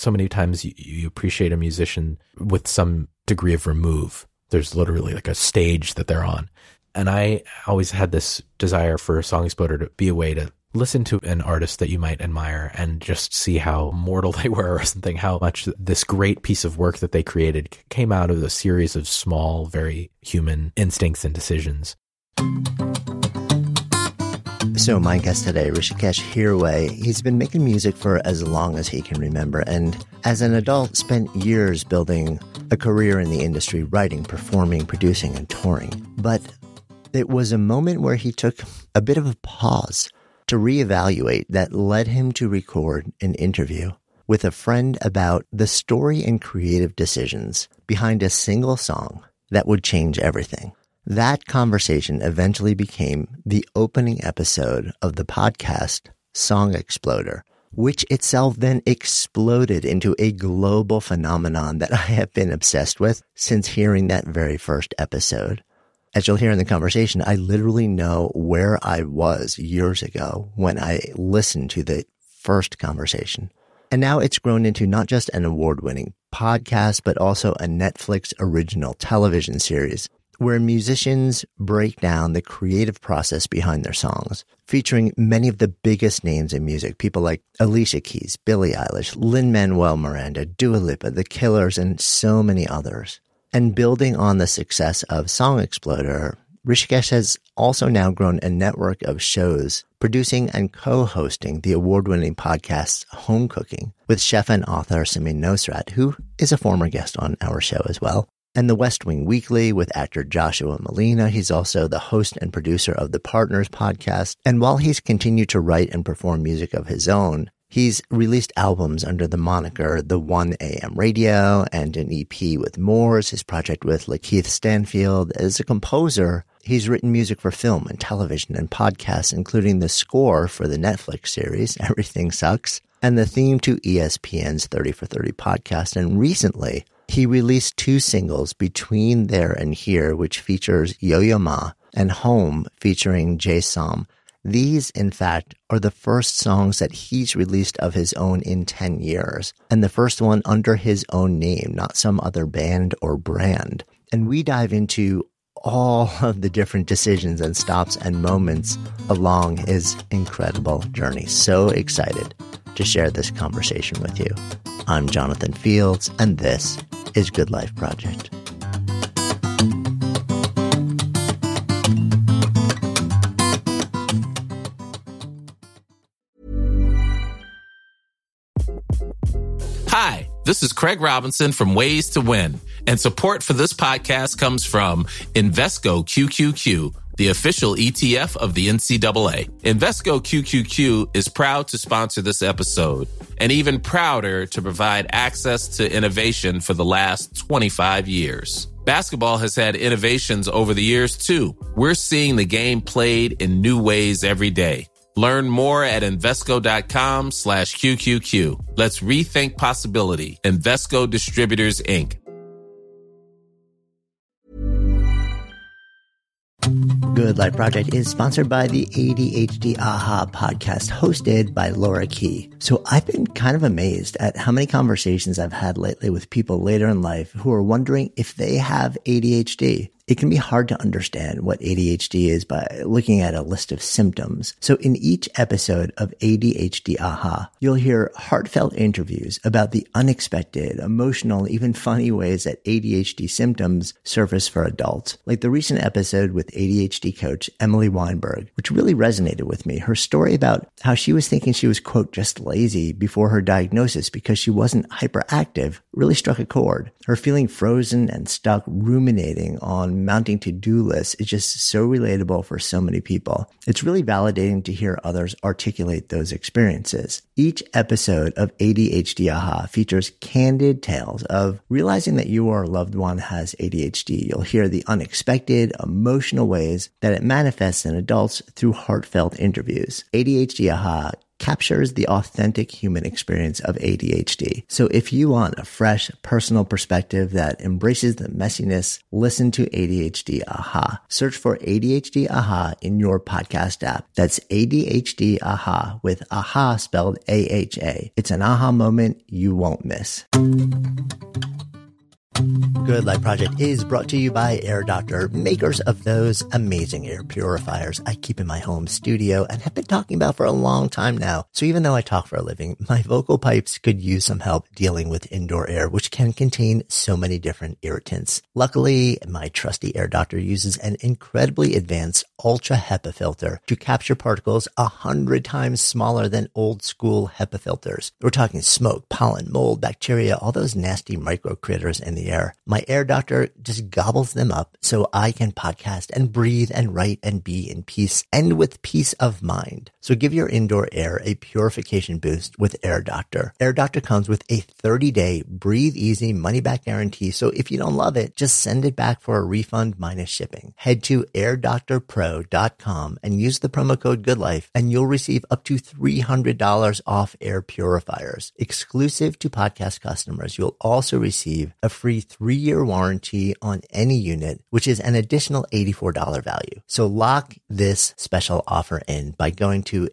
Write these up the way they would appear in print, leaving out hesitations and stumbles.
so many times you appreciate a musician with some degree of remove. There's literally like a stage that they're on. And I always had this desire for Song Exploder to be a way to listen to an artist that you might admire and just see how mortal they were or something, how much this great piece of work that they created came out of a series of small, very human instincts and decisions. So my guest today, Hrishikesh Hirway, he's been making music for as long as he can remember, and as an adult spent years building a career in the industry, writing, performing, producing, and touring. But it was a moment where he took a bit of a pause to reevaluate that led him to record an interview with a friend about the story and creative decisions behind a single song that would change everything. That conversation eventually became the opening episode of the podcast Song Exploder, which itself then exploded into a global phenomenon that I have been obsessed with since hearing that very first episode. As you'll hear in the conversation, I literally know where I was years ago when I listened to the first conversation. And now it's grown into not just an award-winning podcast, but also a Netflix original television series where musicians break down the creative process behind their songs, featuring many of the biggest names in music, people like Alicia Keys, Billie Eilish, Lin-Manuel Miranda, Dua Lipa, The Killers, and so many others. And building on the success of Song Exploder, Hrishikesh has also now grown a network of shows producing and co-hosting the award-winning podcast Home Cooking with chef and author Samin Nosrat, who is a former guest on our show as well, and The West Wing Weekly with actor Joshua Malina. He's also the host and producer of the Partners podcast. And while he's continued to write and perform music of his own, he's released albums under the moniker The 1 AM Radio and an EP with Moors, his project with Lakeith Stanfield. As a composer, he's written music for film and television and podcasts, including the score for the Netflix series Everything Sucks and the theme to ESPN's 30 for 30 podcast. And recently, he released 2 singles, Between There and Here, which features Yo-Yo Ma, and Home, featuring Jay Som. These, in fact, are the first songs that he's released of his own in 10 years, and the first one under his own name, not some other band or brand. And we dive into all of the different decisions and stops and moments along his incredible journey. So excited to share this conversation with you. I'm Jonathan Fields, and this is Good Life Project. Hi, this is Craig Robinson from Ways to Win, and support for this podcast comes from Invesco QQQ, the official ETF of the NCAA. Invesco QQQ is proud to sponsor this episode, and even prouder to provide access to innovation for the last 25 years. Basketball has had innovations over the years, too. We're seeing the game played in new ways every day. Learn more at Invesco.com/QQQ. Let's rethink possibility. Invesco Distributors, Inc. Good Life Project is sponsored by the ADHD AHA podcast, hosted by Laura Key. So I've been kind of amazed at how many conversations I've had lately with people later in life who are wondering if they have ADHD. It can be hard to understand what ADHD is by looking at a list of symptoms. So in each episode of ADHD AHA, you'll hear heartfelt interviews about the unexpected, emotional, even funny ways that ADHD symptoms surface for adults. Like the recent episode with ADHD coach Emily Weinberg, which really resonated with me. Her story about how she was thinking she was, quote, just lazy before her diagnosis because she wasn't hyperactive really struck a chord. Her feeling frozen and stuck ruminating on mounting to-do lists is just so relatable for so many people. It's really validating to hear others articulate those experiences. Each episode of ADHD AHA features candid tales of realizing that you or a loved one has ADHD. You'll hear the unexpected, emotional ways that it manifests in adults through heartfelt interviews. ADHD AHA captures the authentic human experience of ADHD. So if you want a fresh, personal perspective that embraces the messiness, listen to ADHD Aha. Search for ADHD Aha in your podcast app. That's ADHD Aha with Aha spelled AHA. It's an aha moment you won't miss. Good Life Project is brought to you by Air Doctor, makers of those amazing air purifiers I keep in my home studio and have been talking about for a long time now. So even though I talk for a living, my vocal pipes could use some help dealing with indoor air, which can contain so many different irritants. Luckily, my trusty Air Doctor uses an incredibly advanced ultra HEPA filter to capture particles 100 times smaller than old school HEPA filters. We're talking smoke, pollen, mold, bacteria, all those nasty micro critters in the air. My Air Doctor just gobbles them up so I can podcast and breathe and write and be in peace and with peace of mind. So give your indoor air a purification boost with Air Doctor. Air Doctor comes with a 30-day breathe easy money back guarantee. So if you don't love it, just send it back for a refund minus shipping. Head to airdoctorpro.com and use the promo code GoodLife and you'll receive up to $300 off air purifiers. Exclusive to podcast customers, you'll also receive a free 3-year warranty on any unit, which is an additional $84 value. So lock this special offer in by going to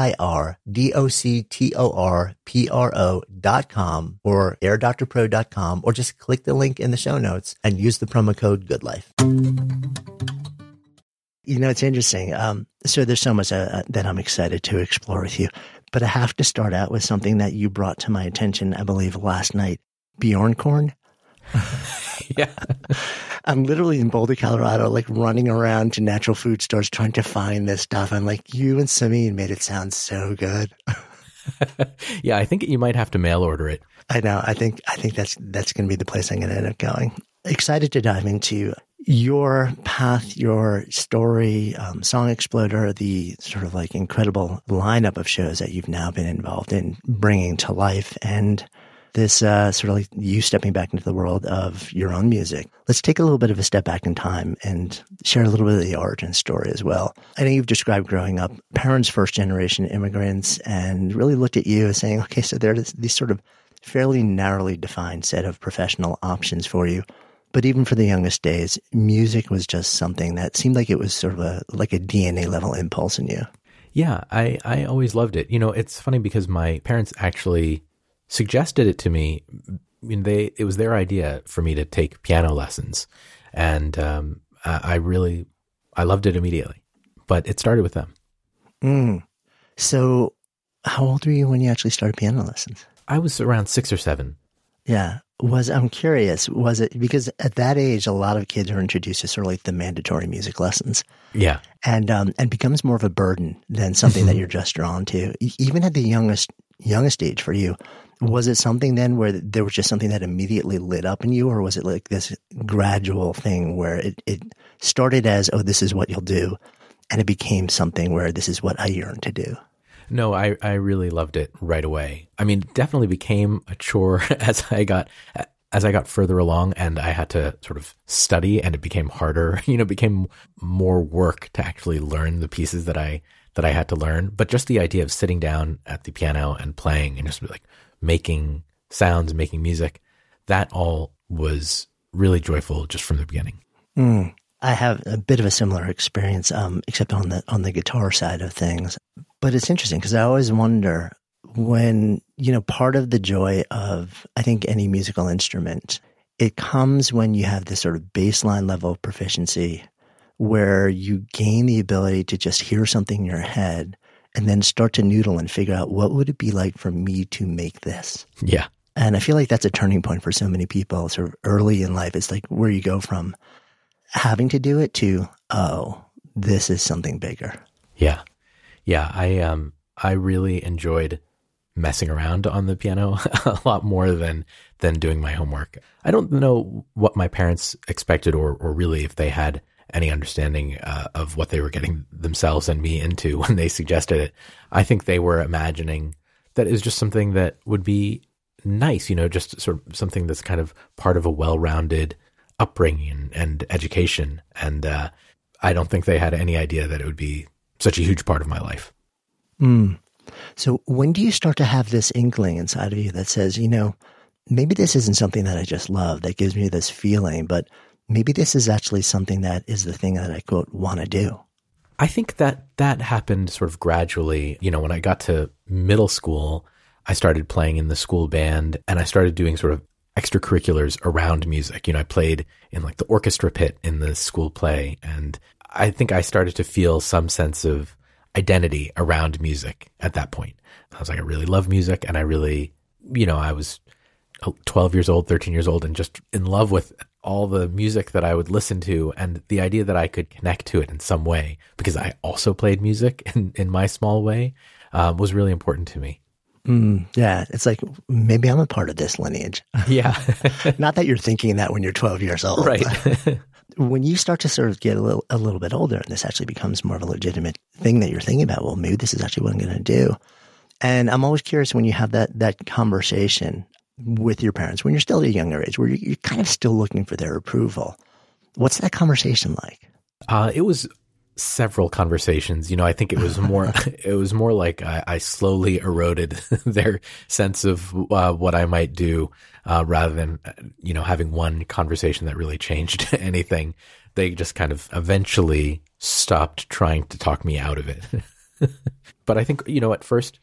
airdoctorpro.com or airdoctorpro.com or just click the link in the show notes and use the promo code GoodLife. You know, it's interesting. So there's so much that I'm excited to explore with you, but I have to start out with something that you brought to my attention, I believe, last night. Bjorncorn. Yeah. I'm literally in Boulder, Colorado, like running around to natural food stores trying to find this stuff. I'm like, you and Samin made it sound so good. Yeah, I think you might have to mail order it. I know. I think that's going to be the place I'm going to end up going. Excited to dive into your path, your story, Song Exploder, the sort of like incredible lineup of shows that you've now been involved in bringing to life, and this sort of like you stepping back into the world of your own music. Let's take a little bit of a step back in time and share a little bit of the origin story as well. I know you've described growing up, parents, first-generation immigrants, and really looked at you as saying, okay, so there's these sort of fairly narrowly defined set of professional options for you. But even for the youngest days, music was just something that seemed like it was sort of like a DNA level impulse in you. Yeah, I always loved it. You know, it's funny because my parents actually suggested it to me. I mean, it was their idea for me to take piano lessons, and I loved it immediately. But it started with them. So, how old were you when you actually started piano lessons? I was around 6 or 7. Yeah. I'm curious, was it because at that age, a lot of kids are introduced to sort of like the mandatory music lessons. Yeah. And becomes more of a burden than something that you're just drawn to. Even at the youngest age for you, was it something then where there was just something that immediately lit up in you, or was it like this gradual thing where it started as, oh, this is what you'll do, and it became something where this is what I yearn to do? No, I really loved it right away. I mean, it definitely became a chore as I got further along and I had to sort of study, and it became harder. You know, it became more work to actually learn the pieces that I had to learn. But just the idea of sitting down at the piano and playing and just like making sounds, making music, that all was really joyful just from the beginning. I have a bit of a similar experience, except on the guitar side of things. But it's interesting because I always wonder when, you know, part of the joy of, I think, any musical instrument, it comes when you have this sort of baseline level of proficiency where you gain the ability to just hear something in your head and then start to noodle and figure out what would it be like for me to make this? Yeah. And I feel like that's a turning point for so many people sort of early in life. It's like where you go from having to do it to, oh, this is something bigger. Yeah. Yeah. I really enjoyed messing around on the piano a lot more than doing my homework. I don't know what my parents expected or really if they had any understanding of what they were getting themselves and me into when they suggested it. I think they were imagining that it was just something that would be nice, you know, just sort of something that's kind of part of a well-rounded upbringing and education. And I don't think they had any idea that it would be such a huge part of my life. So when do you start to have this inkling inside of you that says, maybe this isn't something that I just love that gives me this feeling, but maybe this is actually something that is the thing that I, quote, want to do? I think that happened sort of gradually. When I got to middle school, I started playing in the school band and I started doing sort of extracurriculars around music. I played in like the orchestra pit in the school play. And I think I started to feel some sense of identity around music at that point. I was like, I really love music. And I really, I was 12 years old, 13 years old, and just in love with all the music that I would listen to and the idea that I could connect to it in some way, because I also played music in my small way, was really important to me. Yeah. It's like, maybe I'm a part of this lineage. Yeah. Not that you're thinking that when you're 12 years old. Right. When you start to sort of get a little bit older and this actually becomes more of a legitimate thing that you're thinking about, well, maybe this is actually what I'm going to do. And I'm always curious when you have that conversation with your parents, when you're still at a younger age, where you're kind of still looking for their approval. What's that conversation like? It was several conversations. I think it was more like I slowly eroded their sense of what I might do, rather than, having one conversation that really changed anything. They just kind of eventually stopped trying to talk me out of it. But I think, at first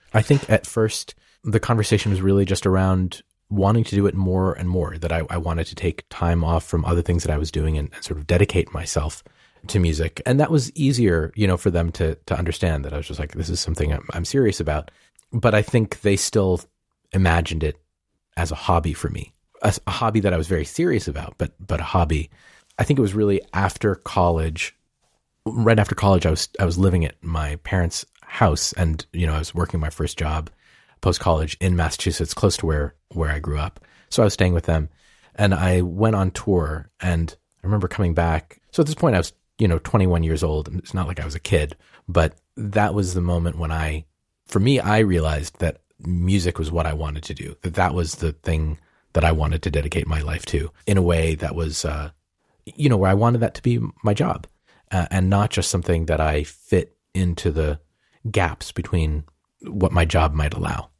the conversation was really just around wanting to do it more and more, that I wanted to take time off from other things that I was doing and sort of dedicate myself to music. And that was easier, for them to understand that I was just like, this is something I'm serious about. But I think they still imagined it as a hobby for me, a hobby that I was very serious about, but a hobby. I think it was really after college. Right after college, I was living at my parents' house, and I was working my first job post-college in Massachusetts, close to where I grew up. So I was staying with them, and I went on tour, and I remember coming back. So at this point I was, 21 years old. It's not like I was a kid, but that was the moment when I realized that music was what I wanted to do, that was the thing that I wanted to dedicate my life to in a way that was, where I wanted that to be my job, and not just something that I fit into the gaps between what my job might allow.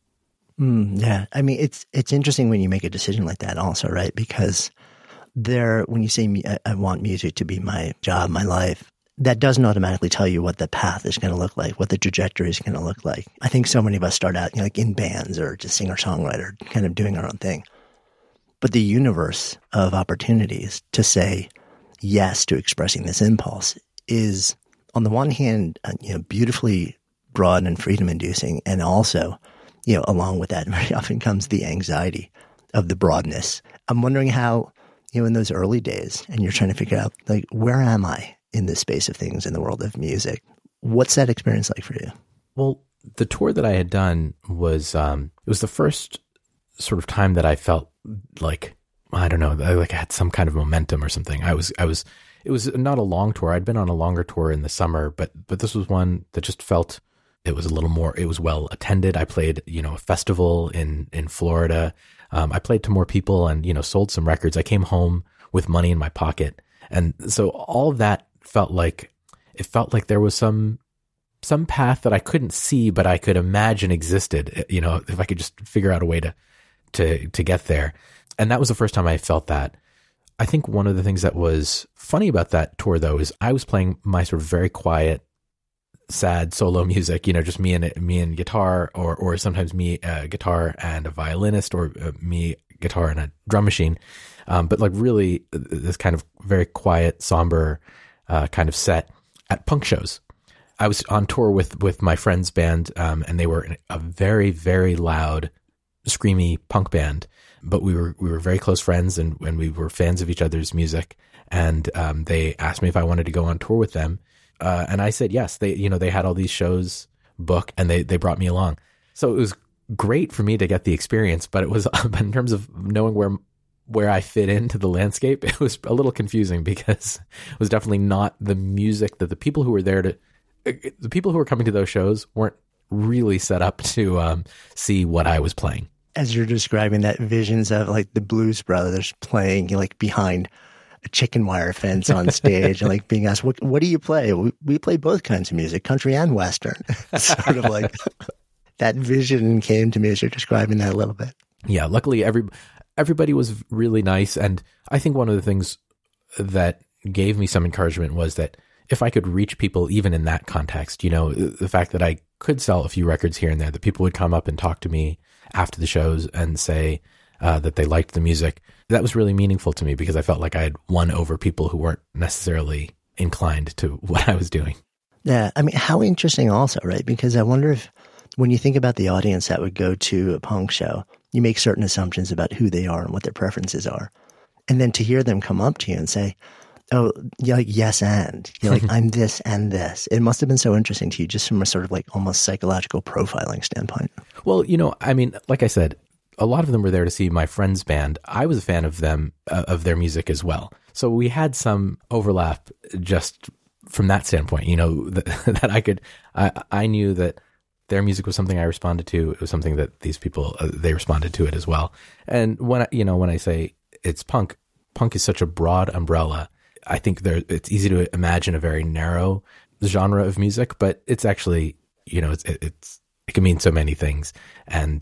Yeah. I mean, it's interesting when you make a decision like that also, right? Because when you say I want music to be my job, my life, that doesn't automatically tell you what the path is going to look like, what the trajectory is going to look like. I think so many of us start out, like in bands or just singer-songwriter, kind of doing our own thing. But the universe of opportunities to say yes to expressing this impulse is, on the one hand, beautifully broad and freedom-inducing, and also, along with that, very often comes the anxiety of the broadness. I'm wondering how, in those early days, and you're trying to figure out, like, where am I in this space of things in the world of music? What's that experience like for you? Well, the tour that I had done was, it was the first sort of time that I felt like, I don't know, like I had some kind of momentum or something. It was not a long tour. I'd been on a longer tour in the summer, but this was one that just felt, it was a little more, it was well attended. I played, a festival in Florida. I played to more people and, sold some records. I came home with money in my pocket. And so all of that felt like there was some path that I couldn't see, but I could imagine existed, if I could just figure out a way to get there. And that was the first time I felt that. I think one of the things that was funny about that tour, though, is I was playing my sort of very quiet, sad solo music, just me and guitar, or sometimes me guitar and a violinist, or me guitar and a drum machine. But like really this kind of very quiet, somber kind of set at punk shows. I was on tour with my friend's band, and they were a very, very loud, screamy punk band. But we were very close friends, and we were fans of each other's music. And they asked me if I wanted to go on tour with them, and I said yes. They had all these shows booked, and they brought me along. So it was great for me to get the experience. But it was, in terms of knowing where I fit into the landscape, it was a little confusing, because it was definitely not the music that the people who were coming to those shows weren't really set up to see what I was playing. As you're describing that, visions of like the Blues Brothers playing like behind a chicken wire fence on stage and like being asked, what do you play? We play both kinds of music, country and Western. Sort of like, that vision came to me as you're describing that a little bit. Yeah, luckily everybody was really nice. And I think one of the things that gave me some encouragement was that if I could reach people even in that context, you know, the fact that I could sell a few records here and there, that people would come up and talk to me after the shows and say that they liked the music, that was really meaningful to me because I felt like I had won over people who weren't necessarily inclined to what I was doing. Yeah, I mean, how interesting also, right? Because I wonder if when you think about the audience that would go to a punk show, you make certain assumptions about who they are and what their preferences are. And then to hear them come up to you and say, oh, you're like, yes, and you're like, I'm this and this. It must have been so interesting to you just from a sort of like almost psychological profiling standpoint. Well, you know, I mean, like I said, a lot of them were there to see my friend's band. I was a fan of them, of their music as well. So we had some overlap just from that standpoint, you know, that I knew that their music was something I responded to. It was something that these people, they responded to it as well. And when I say it's punk is such a broad umbrella. I think it's easy to imagine a very narrow genre of music, but it's actually, you know, it can mean so many things. And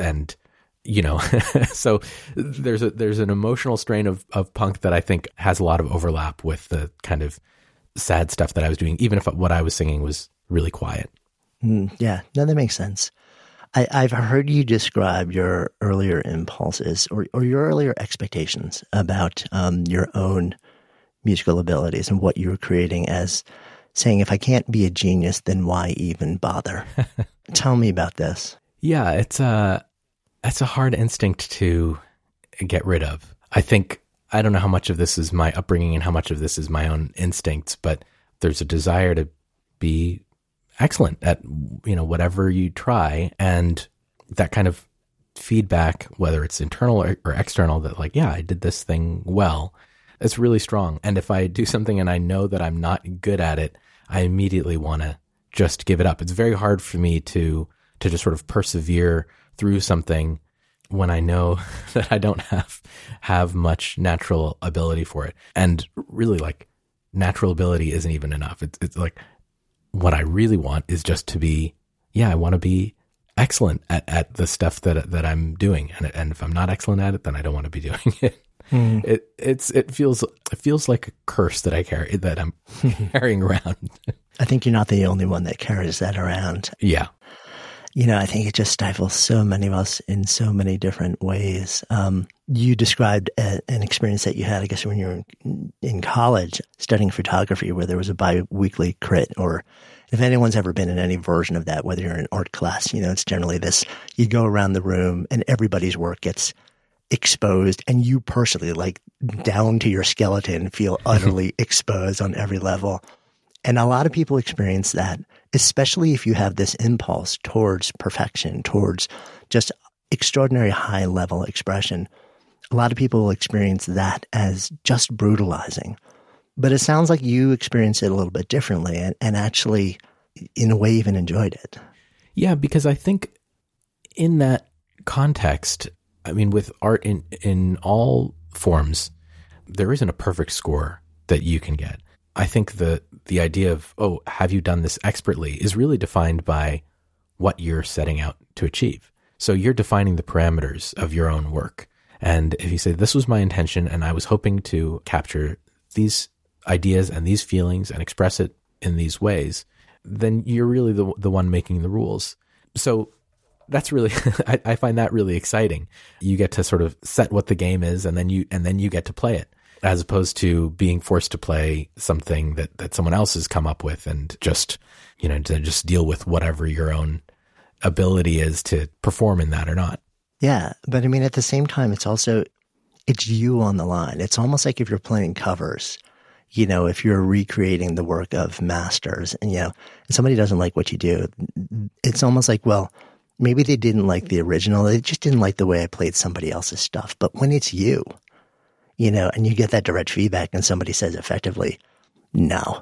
you know, so there's an emotional strain of punk that I think has a lot of overlap with the kind of sad stuff that I was doing, even if what I was singing was really quiet. Yeah, no, that makes sense. I've heard you describe your earlier impulses or your earlier expectations about your own musical abilities and what you were creating as saying, if I can't be a genius, then why even bother? Tell me about this. Yeah, it's a hard instinct to get rid of. I don't know how much of this is my upbringing and how much of this is my own instincts, but there's a desire to be excellent at, you know, whatever you try. And that kind of feedback, whether it's internal or external, that like, yeah, I did this thing well, it's really strong. And if I do something and I know that I'm not good at it, I immediately want to just give it up. It's very hard for me to just sort of persevere through something when I know that I don't have much natural ability for it. And really, like, natural ability isn't even enough. It's like, what I really want is just to be, I want to be excellent at the stuff that I'm doing. And if I'm not excellent at it, then I don't want to be doing it. It feels like a curse that that I'm carrying around. I think you're not the only one that carries that around. Yeah. You know, I think it just stifles so many of us in so many different ways. You described an experience that you had, I guess, when you were in college studying photography, where there was a bi-weekly crit, or if anyone's ever been in any version of that, whether you're in art class, you know, it's generally this, you go around the room and everybody's work gets exposed and you personally, like down to your skeleton, feel utterly exposed on every level. And a lot of people experience that, especially if you have this impulse towards perfection, towards just extraordinary high level expression. A lot of people will experience that as just brutalizing. But it sounds like you experienced it a little bit differently and actually, in a way, even enjoyed it. Yeah, because I think in that context, I mean, with art in all forms, there isn't a perfect score that you can get. I think the idea of, oh, have you done this expertly is really defined by what you're setting out to achieve. So you're defining the parameters of your own work. And if you say, this was my intention and I was hoping to capture these ideas and these feelings and express it in these ways, then you're really the one making the rules. So that's really, I find that really exciting. You get to sort of set what the game is and then you get to play it, as opposed to being forced to play something that someone else has come up with and just, you know, to just deal with whatever your own ability is to perform in that or not. Yeah. But I mean, at the same time, it's you on the line. It's almost like if you're playing covers, you know, if you're recreating the work of masters and, you know, if somebody doesn't like what you do, it's almost like, well, maybe they didn't like the original. They just didn't like the way I played somebody else's stuff. But when it's you, you know, and you get that direct feedback and somebody says effectively, no,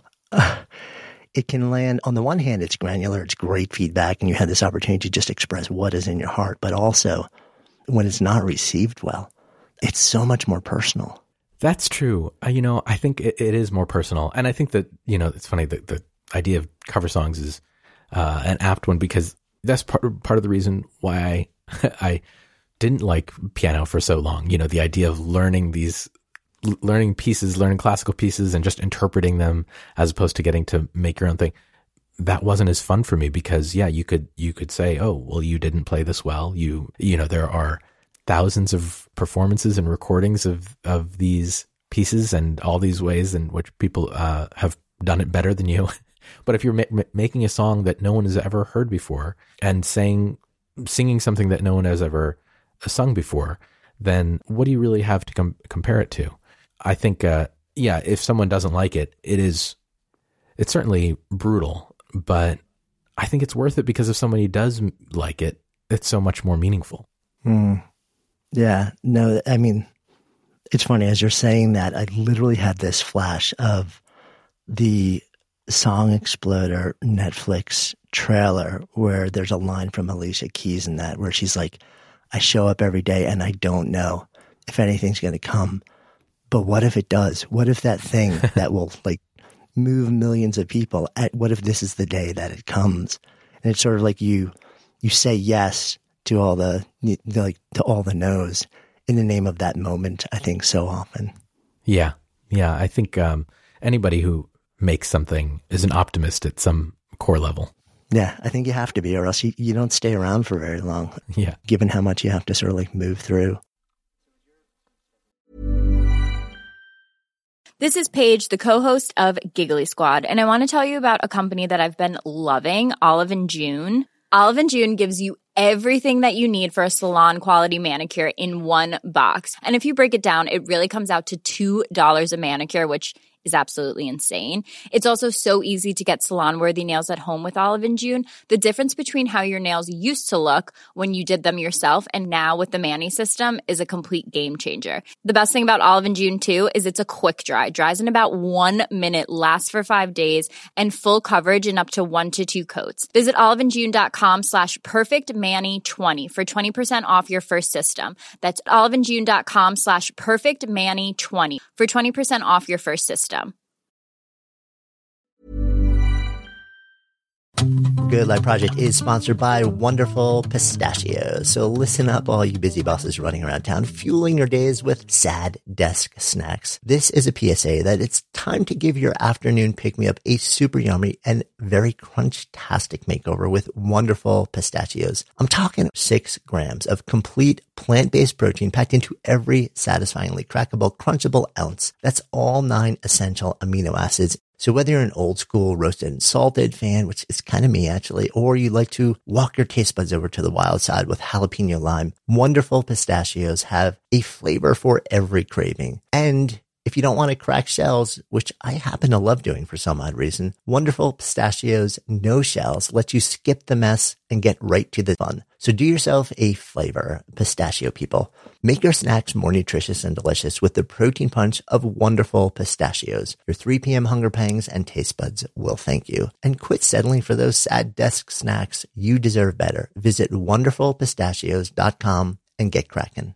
it can land, on the one hand, it's granular, it's great feedback, and you had this opportunity to just express what is in your heart. But also, when it's not received well, it's so much more personal. That's true. You know, I think it is more personal. And I think that, you know, it's funny that the idea of cover songs is an apt one, because that's part of the reason why I didn't like piano for so long. You know, the idea of learning classical pieces and just interpreting them as opposed to getting to make your own thing. That wasn't as fun for me because, yeah, you could say, oh, well, you didn't play this well. You know, there are thousands of performances and recordings of these pieces and all these ways in which people have done it better than you. But if you're making a song that no one has ever heard before and singing something that no one has ever sung before, then what do you really have to compare it to? I think, if someone doesn't like it, it's certainly brutal, but I think it's worth it because if somebody does like it, it's so much more meaningful. Yeah, no, I mean, it's funny, as you're saying that, I literally had this flash of the Song Exploder Netflix trailer where there's a line from Alicia Keys in that where she's like, I show up every day and I don't know if anything's going to come. But what if it does? What if that thing that will like move millions of people, what if this is the day that it comes? And it's sort of like you say yes to all the no's in the name of that moment, I think, so often. Yeah. I think anybody who makes something is an optimist at some core level. Yeah, I think you have to be, or else you don't stay around for very long. Yeah. Given how much you have to sort of like move through. This is Paige, the co-host of Giggly Squad, and I want to tell you about a company that I've been loving, Olive & June. Olive & June gives you everything that you need for a salon-quality manicure in one box. And if you break it down, it really comes out to $2 a manicure, which is absolutely insane. It's also so easy to get salon-worthy nails at home with Olive & June. The difference between how your nails used to look when you did them yourself and now with the Mani system is a complete game changer. The best thing about Olive & June, too, is it's a quick dry. Dries in about 1 minute, lasts for 5 days, and full coverage in up to 1 to 2 coats. Visit oliveandjune.com/perfectmani20 for 20% off your first system. That's oliveandjune.com/perfectmani20 for 20% off your first system. Good Life Project is sponsored by Wonderful Pistachios. So listen up, all you busy bosses running around town, fueling your days with sad desk snacks. This is a PSA that it's time to give your afternoon pick-me-up a super yummy and very crunch-tastic makeover with Wonderful Pistachios. I'm talking 6 grams of complete plant-based protein packed into every satisfyingly crackable, crunchable ounce. That's all 9 essential amino acids. So whether you're an old school roasted and salted fan, which is kind of me actually, or you like to walk your taste buds over to the wild side with jalapeno lime, Wonderful Pistachios have a flavor for every craving. And if you don't want to crack shells, which I happen to love doing for some odd reason, Wonderful Pistachios No Shells lets you skip the mess and get right to the fun. So do yourself a favor, pistachio people. Make your snacks more nutritious and delicious with the protein punch of Wonderful Pistachios. Your 3 p.m. hunger pangs and taste buds will thank you. And quit settling for those sad desk snacks. You deserve better. Visit wonderfulpistachios.com and get cracking.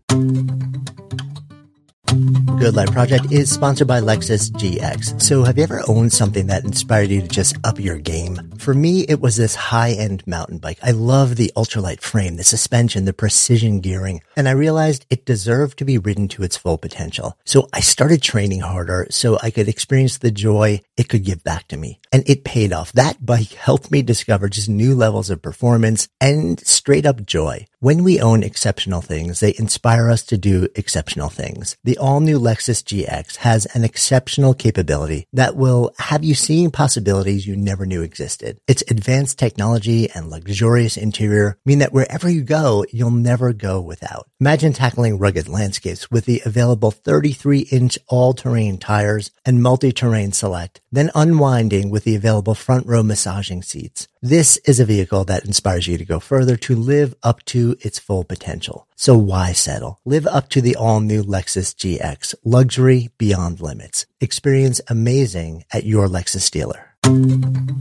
Good Life Project is sponsored by Lexus GX. So have you ever owned something that inspired you to just up your game? For me, it was this high-end mountain bike. I love the ultralight frame, the suspension, the precision gearing, and I realized it deserved to be ridden to its full potential. So I started training harder so I could experience the joy it could give back to me. And it paid off. That bike helped me discover just new levels of performance and straight up joy. When we own exceptional things, they inspire us to do exceptional things. The all-new Lexus GX has an exceptional capability that will have you seeing possibilities you never knew existed. Its advanced technology and luxurious interior mean that wherever you go, you'll never go without. Imagine tackling rugged landscapes with the available 33-inch all-terrain tires and multi-terrain select, then unwinding with the available front-row massaging seats. This is a vehicle that inspires you to go further, to live up to its full potential. So why settle? Live up to the all-new Lexus GX. Luxury beyond limits. Experience amazing at your Lexus dealer.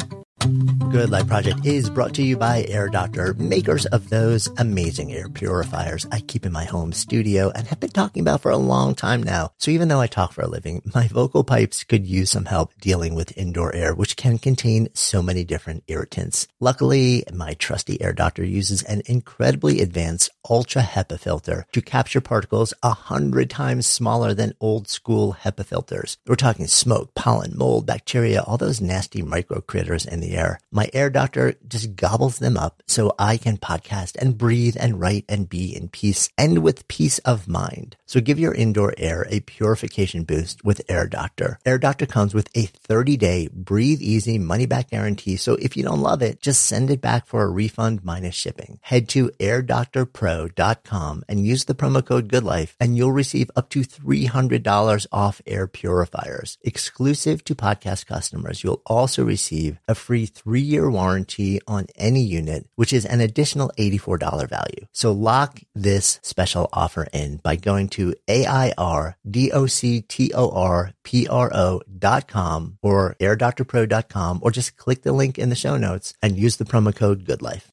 Good Life Project is brought to you by Air Doctor, makers of those amazing air purifiers I keep in my home studio and have been talking about for a long time now. So even though I talk for a living, my vocal pipes could use some help dealing with indoor air, which can contain so many different irritants. Luckily, my trusty Air Doctor uses an incredibly advanced ultra HEPA filter to capture particles 100 times smaller than old school HEPA filters. We're talking smoke, pollen, mold, bacteria, all those nasty micro critters in the air. My Air Doctor just gobbles them up so I can podcast and breathe and write and be in peace and with peace of mind. So give your indoor air a purification boost with Air Doctor. Air Doctor comes with a 30-day breathe easy money back guarantee. So if you don't love it, just send it back for a refund minus shipping. Head to airdoctorpro.com and use the promo code GoodLife and you'll receive up to $300 off air purifiers. Exclusive to podcast customers, you'll also receive a free 3-year warranty on any unit, which is an additional $84 value. So lock this special offer in by going to airdoctorpro.com or airdoctorpro.com or just click the link in the show notes and use the promo code GoodLife.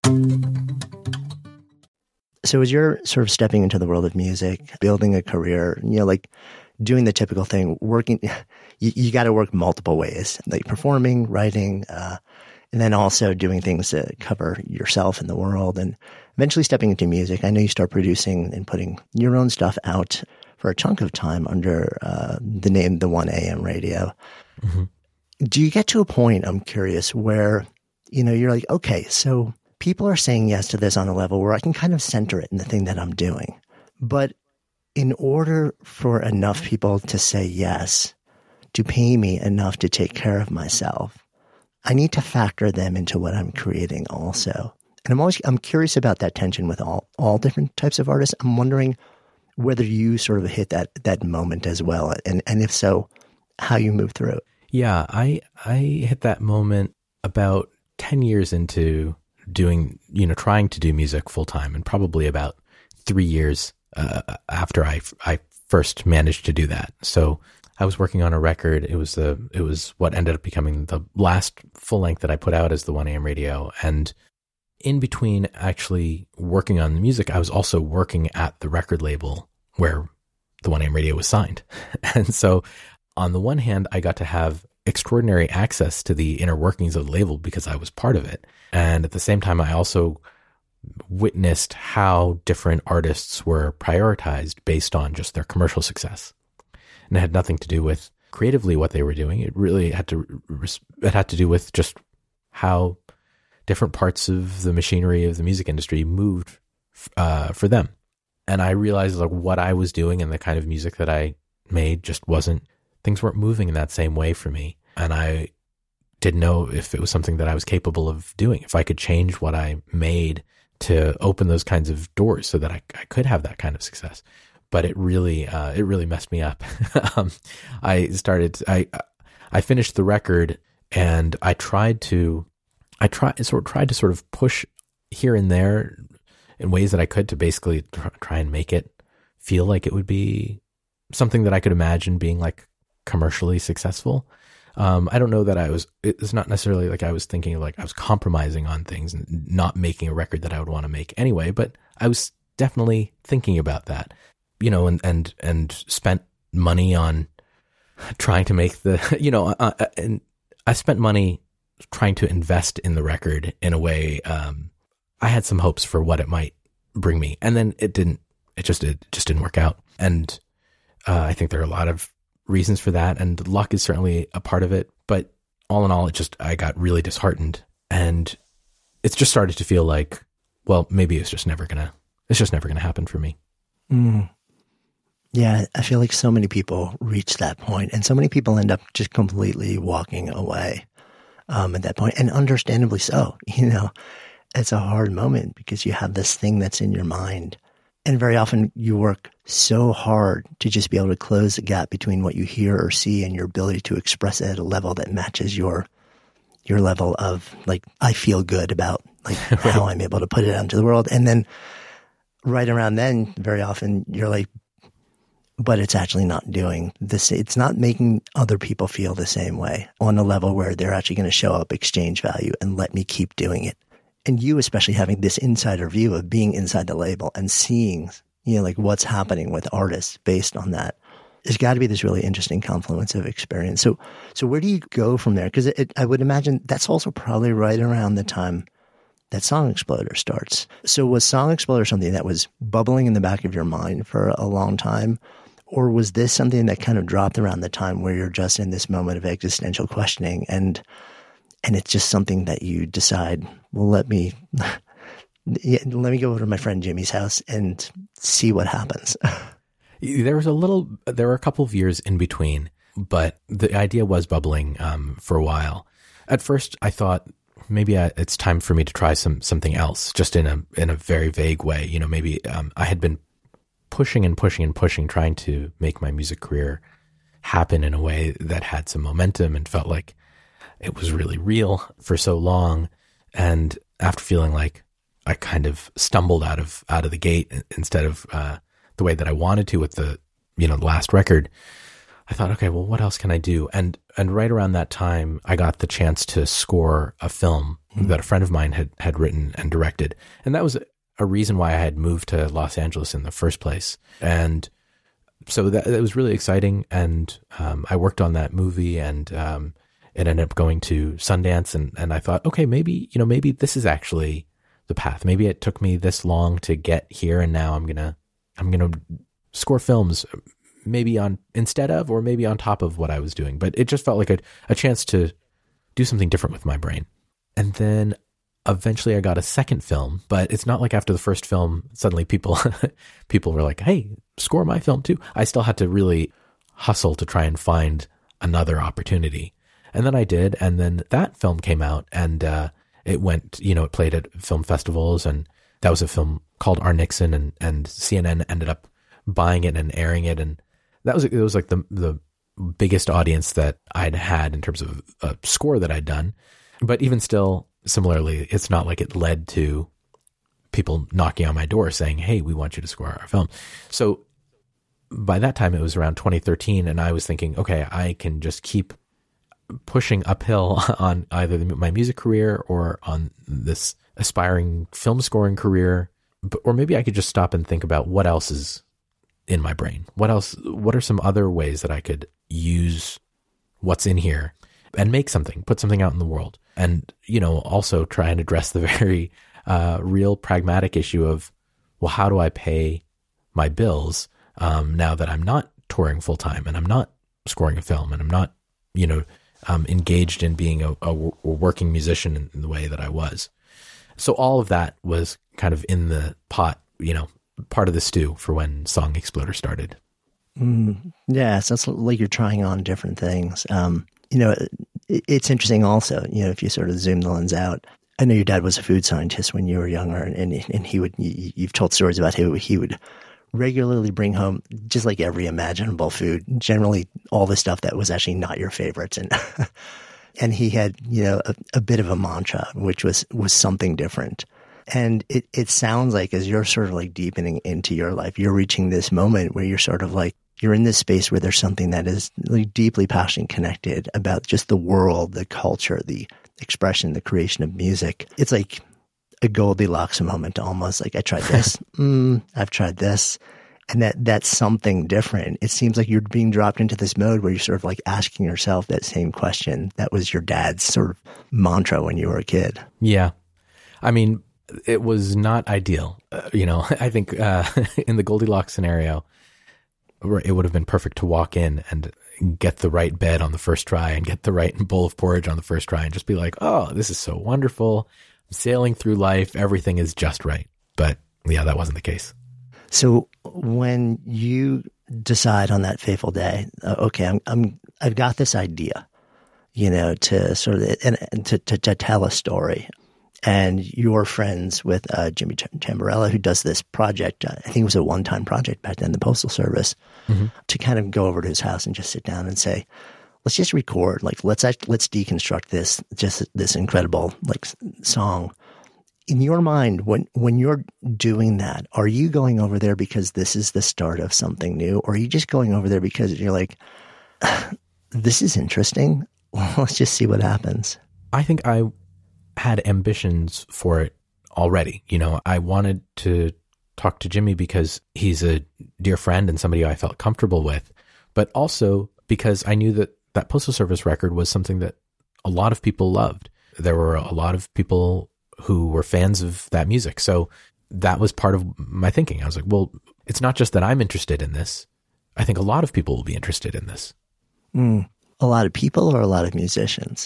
So as you're sort of stepping into the world of music, building a career, like doing the typical thing, working, you got to work multiple ways, like performing, writing, and then also doing things to cover yourself in the world and eventually stepping into music. I know you start producing and putting your own stuff out for a chunk of time under the name The 1 AM Radio. Mm-hmm. Do you get to a point, I'm curious, where, you're like, okay, so people are saying yes to this on a level where I can kind of center it in the thing that I'm doing. But in order for enough people to say yes, to pay me enough to take care of myself, I need to factor them into what I'm creating also. And I'm curious about that tension with all different types of artists. I'm wondering whether you sort of hit that moment as well. And if so, how you move through it. Yeah, I hit that moment about 10 years into doing, trying to do music full time, and probably about 3 years after I first managed to do that. So I was working on a record. It was what ended up becoming the last full length that I put out as the 1 AM Radio. And in between actually working on the music, I was also working at the record label where the 1 AM Radio was signed. And so on the one hand, I got to have extraordinary access to the inner workings of the label because I was part of it. And at the same time, I also witnessed how different artists were prioritized based on just their commercial success. And it had nothing to do with creatively what they were doing. It really had to do with just how different parts of the machinery of the music industry moved for them. And I realized like what I was doing and the kind of music that I made just things weren't moving in that same way for me. And I didn't know if it was something that I was capable of doing, if I could change what I made to open those kinds of doors so that I could have that kind of success. But it really messed me up. I finished the record and I tried to sort of push here and there in ways that I could to basically try and make it feel like it would be something that I could imagine being like commercially successful. I don't know that it's not necessarily like I was thinking like I was compromising on things and not making a record that I would want to make anyway, but I was definitely thinking about that. And spent money on trying to make and I spent money trying to invest in the record in a way. I had some hopes for what it might bring me, and then it just didn't work out. And I think there are a lot of reasons for that, and luck is certainly a part of it. But all in all, I got really disheartened, and it's just started to feel like, well, maybe it's just never gonna happen for me. Mm. Yeah, I feel like so many people reach that point, and so many people end up just completely walking away at that point, and understandably so. It's a hard moment because you have this thing that's in your mind, and very often you work so hard to just be able to close the gap between what you hear or see and your ability to express it at a level that matches your level of like, I feel good about like how I'm able to put it out into the world. And then right around then, very often you're like, but it's actually not doing this. It's not making other people feel the same way on a level where they're actually going to show up, exchange value, and let me keep doing it. And you especially having this insider view of being inside the label and seeing, like what's happening with artists based on that. There's got to be this really interesting confluence of experience. So where do you go from there? Because I would imagine that's also probably right around the time that Song Exploder starts. So was Song Exploder something that was bubbling in the back of your mind for a long time? Or was this something that kind of dropped around the time where you're just in this moment of existential questioning and it's just something that you decide, well, let me go over to my friend Jimmy's house and see what happens? There were a couple of years in between, but the idea was bubbling for a while. At first, I thought maybe it's time for me to try something else, just in a very vague way. Maybe I had been pushing and pushing and pushing, trying to make my music career happen in a way that had some momentum and felt like it was really real for so long. And after feeling like I kind of stumbled out of the gate instead of the way that I wanted to with the last record, I thought, okay, well, what else can I do? And right around that time, I got the chance to score a film that a friend of mine had written and directed. And that was a reason why I had moved to Los Angeles in the first place. And so that it was really exciting. And I worked on that movie, and it ended up going to Sundance. And I thought, okay, maybe this is actually the path. Maybe it took me this long to get here, and now I'm gonna score films, maybe instead of, or maybe on top of what I was doing. But it just felt like a chance to do something different with my brain. And then eventually I got a second film, but it's not like after the first film, suddenly people were like, hey, score my film too. I still had to really hustle to try and find another opportunity. And then I did. And then that film came out, and it went, it played at film festivals, and that was a film called Our Nixon, and CNN ended up buying it and airing it. And it was like the biggest audience that I'd had in terms of a score that I'd done. But even still, similarly, it's not like it led to people knocking on my door saying, hey, we want you to score our film. So by that time, it was around 2013, and I was thinking, okay, I can just keep pushing uphill on either my music career or on this aspiring film scoring career, or maybe I could just stop and think about what else is in my brain. What are some other ways that I could use what's in here and make something, put something out in the world? And, also try and address the very real pragmatic issue of, well, how do I pay my bills now that I'm not touring full time, and I'm not scoring a film, and I'm not, engaged in being a working musician in the way that I was. So all of that was kind of in the pot, part of the stew for when Song Exploder started. Yeah, so it's like you're trying on different things. It's interesting also, if you sort of zoom the lens out. I know your dad was a food scientist when you were younger, and you've told stories about how he would regularly bring home just like every imaginable food, generally all the stuff that was actually not your favorites. And he had, a bit of a mantra, which was something different. And it sounds like as you're sort of like deepening into your life, you're reaching this moment where you're sort of like, you're in this space where there's something that is like deeply passionately connected about just the world, the culture, the expression, the creation of music. It's like a Goldilocks moment almost. Like, I tried this, I've tried this. And that's something different. It seems like you're being dropped into this mode where you're sort of like asking yourself that same question that was your dad's sort of mantra when you were a kid. Yeah. I mean, it was not ideal. I think in the Goldilocks scenario, it would have been perfect to walk in and get the right bed on the first try and get the right bowl of porridge on the first try and just be like, oh, this is so wonderful. I'm sailing through life. Everything is just right. But yeah, that wasn't the case. So when you decide on that fateful day, okay, I've got this idea, to sort of and to tell a story, and you're friends with Jimmy Tamborella, who does this project. I think it was a one-time project back then, the Postal Service, to kind of go over to his house and just sit down and say, let's just record, like let's deconstruct this incredible like song. in your mind, when you're doing that, are you going over there because this is the start of something new? Or are you just going over there because you're like, this is interesting. Well, let's just see what happens. I think I had ambitions for it already. I wanted to talk to Jimmy because he's a dear friend and somebody I felt comfortable with, but also because I knew that Postal Service record was something that a lot of people loved. There were a lot of people who were fans of that music. So that was part of my thinking. I was like, well, it's not just that I'm interested in this. I think a lot of people will be interested in this. A lot of people or a lot of musicians?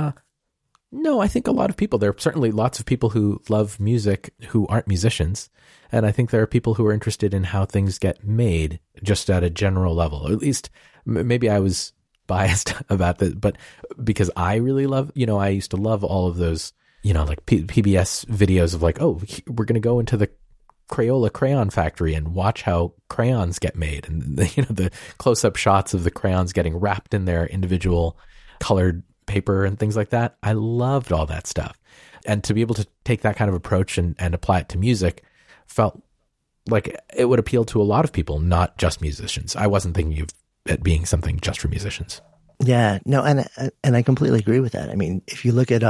No, I think a lot of people. There are certainly lots of people who love music who aren't musicians. And I think there are people who are interested in how things get made just at a general level. Or at least maybe I was biased about that, but because I really love, I used to love all of those, like PBS videos of like, oh, we're going to go into the Crayola crayon factory and watch how crayons get made. And the close-up shots of the crayons getting wrapped in their individual colored paper and things like that. I loved all that stuff. And to be able to take that kind of approach and apply it to music felt like it would appeal to a lot of people, not just musicians. I wasn't thinking of it being something just for musicians. Yeah, no, and I completely agree with that. I mean, if you look at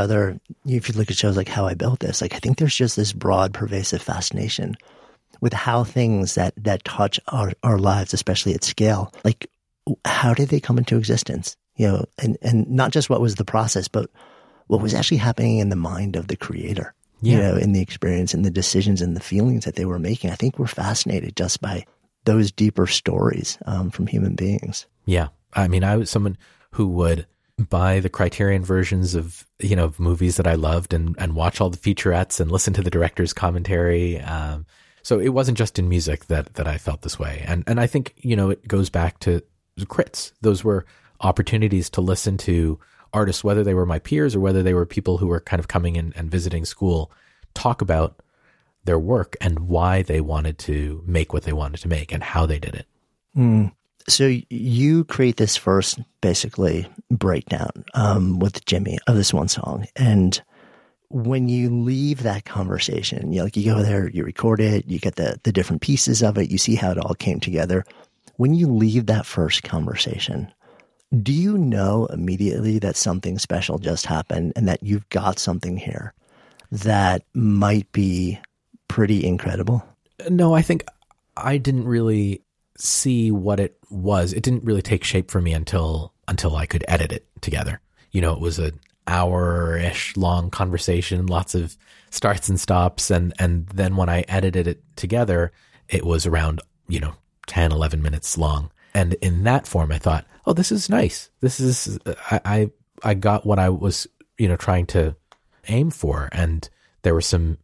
shows like How I Built This, like I think there's just this broad, pervasive fascination with how things that touch our lives, especially at scale, like how did they come into existence? And not just what was the process, but what was actually happening in the mind of the creator. Yeah. In the experience and the decisions and the feelings that they were making. I think we're fascinated just by those deeper stories from human beings. Yeah. I mean, I was someone who would buy the Criterion versions of, of movies that I loved and watch all the featurettes and listen to the director's commentary. So it wasn't just in music that I felt this way. And I think, it goes back to the crits. Those were opportunities to listen to artists, whether they were my peers or whether they were people who were kind of coming in and visiting school, talk about their work and why they wanted to make what they wanted to make and how they did it. So you create this first, basically, breakdown with Jimmy of this one song. And when you leave that conversation, you go there, you record it, you get the different pieces of it, you see how it all came together. When you leave that first conversation, do you know immediately that something special just happened and that you've got something here that might be pretty incredible? No, I think I didn't really see what it was. It didn't really take shape for me until I could edit it together. It was an hour-ish long conversation, lots of starts and stops. And then when I edited it together, it was around, 10, 11 minutes long. And in that form, I thought, oh, this is nice. This is, I got what I was, trying to aim for. And there were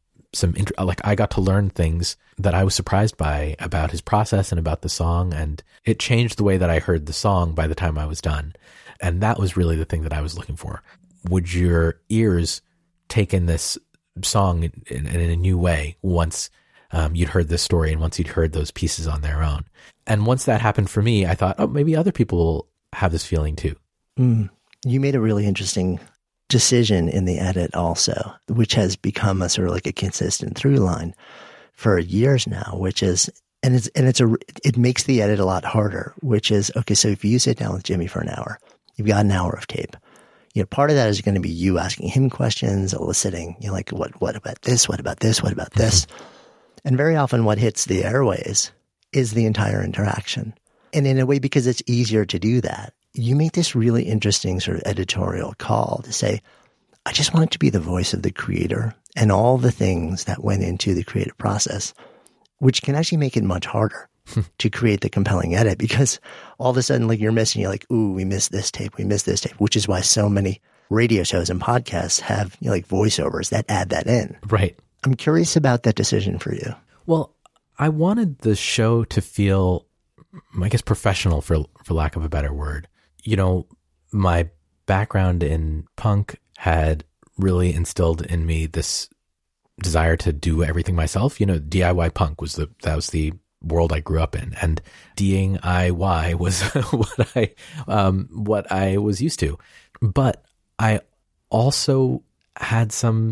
I got to learn things that I was surprised by about his process and about the song. And it changed the way that I heard the song by the time I was done. And that was really the thing that I was looking for. Would your ears take in this song in a new way once you'd heard this story and once you'd heard those pieces on their own? And once that happened for me, I thought, oh, maybe other people will have this feeling too. You made a really interesting decision in the edit also, which has become a sort of like a consistent through line for years now, which is, it makes the edit a lot harder, which is, okay, so if you sit down with Jimmy for an hour, you've got an hour of tape. Part of that is going to be you asking him questions, eliciting, like, what about this? What about this? What about this? And very often what hits the airways is the entire interaction. And in a way, because it's easier to do that, you make this really interesting sort of editorial call to say, I just want it to be the voice of the creator and all the things that went into the creative process, which can actually make it much harder to create the compelling edit, because all of a sudden, like, you're missing, you're like, ooh, we missed this tape, which is why so many radio shows and podcasts have, like, voiceovers that add that in. Right. I'm curious about that decision for you. Well, I wanted the show to feel, I guess, professional, for lack of a better word. My background in punk had really instilled in me this desire to do everything myself. DIY punk was the world I grew up in, and DIY was what I was used to. But I also had some,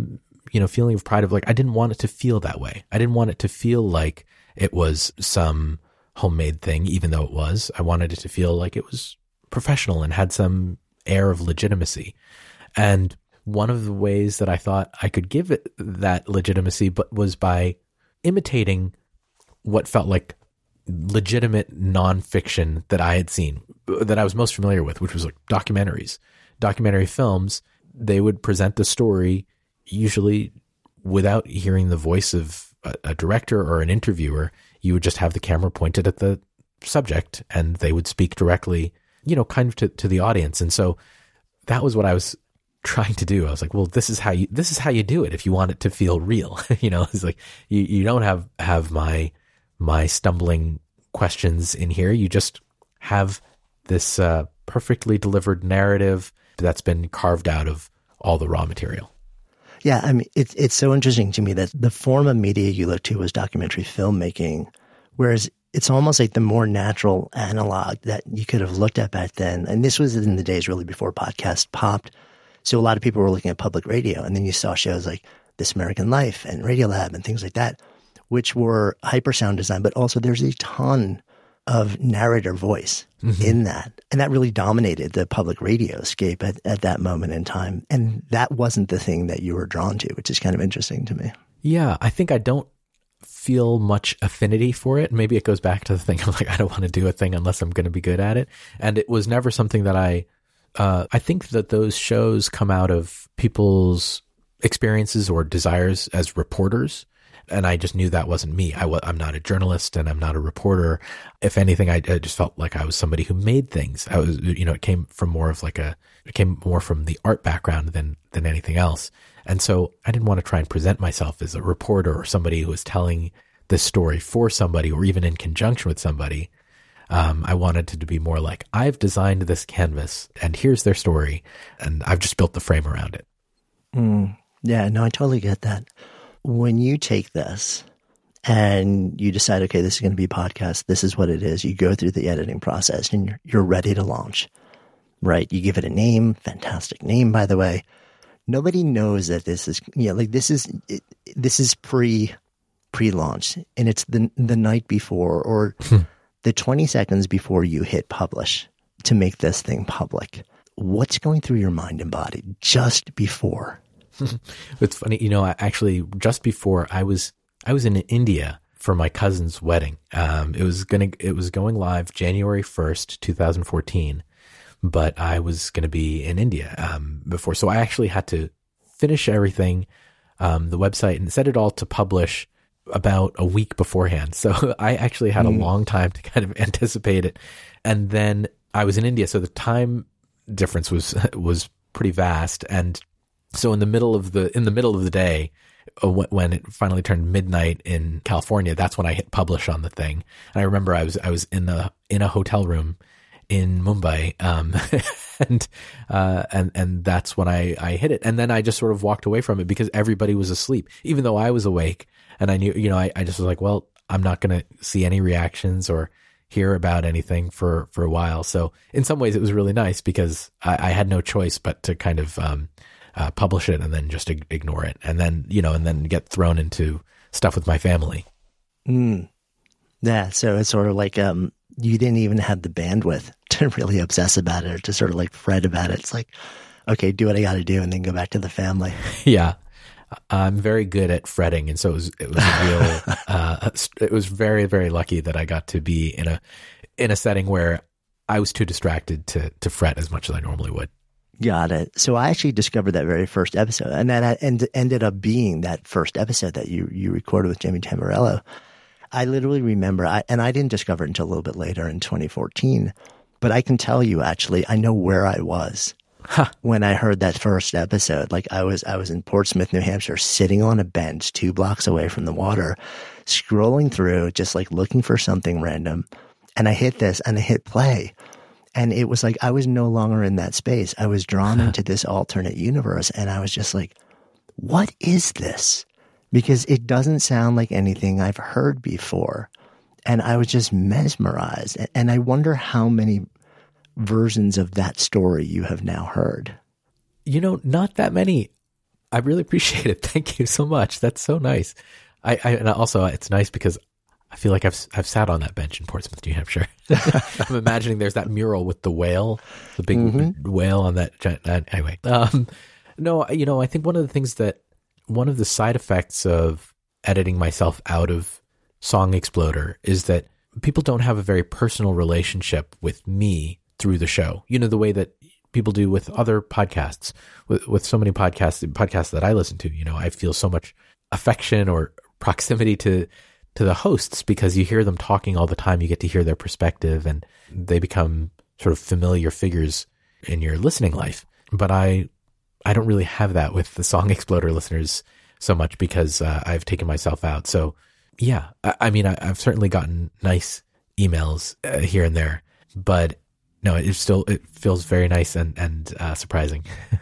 feeling of pride of like, I didn't want it to feel that way. I didn't want it to feel like it was some homemade thing, even though it was. I wanted it to feel like it was professional and had some air of legitimacy. And one of the ways that I thought I could give it that legitimacy, but was by imitating what felt like legitimate nonfiction that I had seen, that I was most familiar with, which was like documentaries, documentary films. They would present the story usually without hearing the voice of a director or an interviewer. You would just have the camera pointed at the subject and they would speak directly, kind of to the audience. And so that was what I was trying to do. I was like, well, this is how you do it if you want it to feel real. It's like you don't have my stumbling questions in here. You just have this perfectly delivered narrative that's been carved out of all the raw material. Yeah, I mean, it's so interesting to me that the form of media you look to was documentary filmmaking, whereas it's almost like the more natural analog that you could have looked at back then. And this was in the days really before podcasts popped. So a lot of people were looking at public radio, and then you saw shows like This American Life and Radiolab and things like that, which were hypersound design, but also there's a ton of narrator voice in that. And that really dominated the public radio scape at that moment in time. And that wasn't the thing that you were drawn to, which is kind of interesting to me. Yeah, I think I don't feel much affinity for it. Maybe it goes back to the thing of like, I don't want to do a thing unless I'm going to be good at it. And it was never something that I think that those shows come out of people's experiences or desires as reporters. And I just knew that wasn't me. I'm not a journalist and I'm not a reporter. If anything, I just felt like I was somebody who made things. I was, it came from more from the art background than anything else. And so I didn't want to try and present myself as a reporter or somebody who was telling this story for somebody or even in conjunction with somebody. I wanted it to be more like, I've designed this canvas and here's their story and I've just built the frame around it. Yeah, no, I totally get that. When you take this and you decide, okay, this is going to be a podcast, this is what it is, you go through the editing process and you're ready to launch, right? You give it a name, fantastic name, by the way. Nobody knows that this is, this is pre-launch and it's the night before or the 20 seconds before you hit publish to make this thing public. What's going through your mind and body just before? It's funny, actually just before I was in India for my cousin's wedding. It was going live January 1st, 2014, but I was going to be in India before. So I actually had to finish everything, the website, and set it all to publish about a week beforehand. So I actually had a long time to kind of anticipate it. And then I was in India, so the time difference was pretty vast. And so in the middle of the day, when it finally turned midnight in California, that's when I hit publish on the thing. And I remember I was in a hotel room in Mumbai, and that's when I hit it. And then I just sort of walked away from it because everybody was asleep, even though I was awake. And I knew, I just was like, well, I'm not going to see any reactions or hear about anything for a while. So in some ways it was really nice because I had no choice but to kind of publish it and then just ignore it. And then, and then get thrown into stuff with my family. Yeah. So it's sort of like, you didn't even have the bandwidth to really obsess about it or to sort of like fret about it. It's like, okay, do what I got to do and then go back to the family. Yeah. I'm very good at fretting. And so it was very, very lucky that I got to be in a setting where I was too distracted to fret as much as I normally would. Got it. So I actually discovered that very first episode, and that ended up being that first episode that you recorded with Jimmy Tamborello. I literally remember, I didn't discover it until a little bit later in 2014, but I can tell you actually, I know where I was when I heard that first episode. Like I was in Portsmouth, New Hampshire, sitting on a bench 2 blocks away from the water, scrolling through, just like looking for something random. And I hit this and I hit play. And it was like I was no longer in that space. I was drawn into this alternate universe. And I was just like, what is this? Because it doesn't sound like anything I've heard before. And I was just mesmerized. And I wonder how many versions of that story you have now heard. Not that many. I really appreciate it. Thank you so much. That's so nice. And also it's nice because I feel like I've sat on that bench in Portsmouth, New Hampshire. I'm imagining there's that mural with the whale, the big whale on that giant. Anyway, no, I think one of the side effects of editing myself out of Song Exploder is that people don't have a very personal relationship with me through the show. The way that people do with other podcasts, with so many podcasts that I listen to. I feel so much affection or proximity to the hosts because you hear them talking all the time. You get to hear their perspective and they become sort of familiar figures in your listening life. But I don't really have that with the Song Exploder listeners so much because I've taken myself out. So yeah, I've certainly gotten nice emails here and there, but no, it feels very nice and surprising.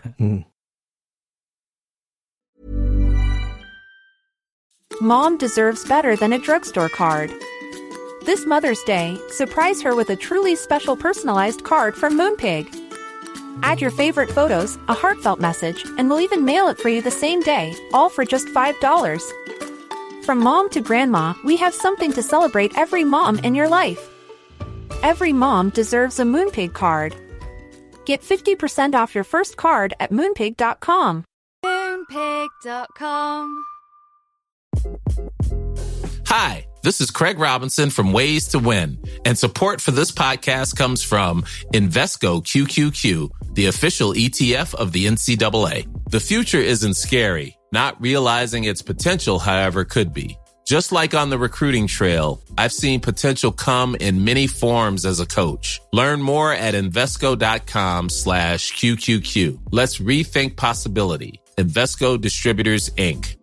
Mom deserves better than a drugstore card. This Mother's Day, surprise her with a truly special personalized card from Moonpig. Add your favorite photos, a heartfelt message, and we'll even mail it for you the same day, all for just $5. From mom to grandma, we have something to celebrate every mom in your life. Every mom deserves a Moonpig card. Get 50% off your first card at Moonpig.com. Moonpig.com. Hi, this is Craig Robinson from Ways to Win, and support for this podcast comes from Invesco QQQ, the official ETF of the NCAA. The future isn't scary. Not realizing its potential, however, could be. Just like on the recruiting trail, I've seen potential come in many forms as a coach. Learn more at Invesco.com/QQQ. Let's rethink possibility. Invesco Distributors, Inc.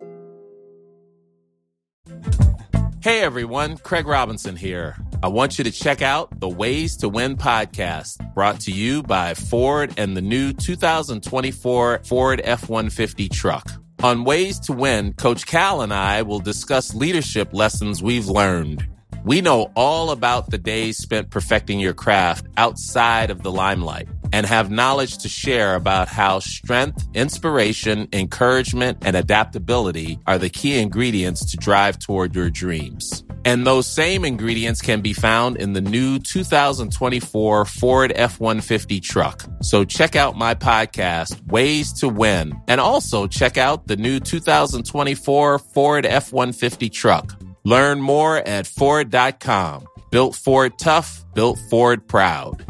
Hey everyone, Craig Robinson here. I want you to check out the Ways to Win podcast, brought to you by Ford and the new 2024 Ford F-150 truck. On Ways to Win, Coach Cal and I will discuss leadership lessons we've learned. We know all about the days spent perfecting your craft outside of the limelight and have knowledge to share about how strength, inspiration, encouragement, and adaptability are the key ingredients to drive toward your dreams. And those same ingredients can be found in the new 2024 Ford F-150 truck. So check out my podcast, Ways to Win, and also check out the new 2024 Ford F-150 truck. Learn more at Ford.com. Built Ford tough, built Ford proud.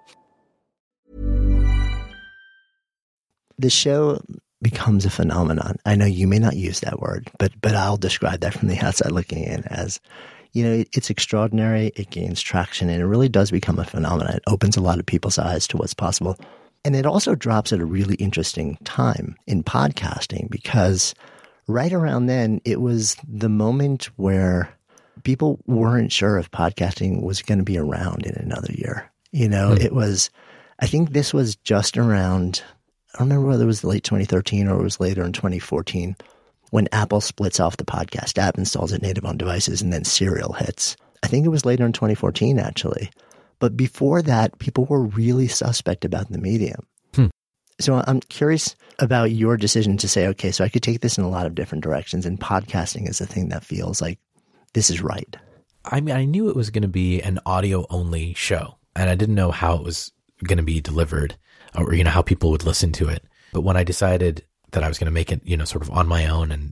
The show becomes a phenomenon. I know you may not use that word, but I'll describe that from the outside looking in as, it's extraordinary, it gains traction, and it really does become a phenomenon. It opens a lot of people's eyes to what's possible. And it also drops at a really interesting time in podcasting because right around then, it was the moment where people weren't sure if podcasting was going to be around in another year. It was, I think this was just around, I don't remember whether it was late 2013 or it was later in 2014 when Apple splits off the podcast app, installs it native on devices, and then Serial hits. I think it was later in 2014, actually. But before that, people were really suspect about the medium. So I'm curious about your decision to say, okay, so I could take this in a lot of different directions, and podcasting is the thing that feels like this is right. I knew it was going to be an audio-only show, and I didn't know how it was going to be delivered or, how people would listen to it. But when I decided that I was going to make it, sort of on my own and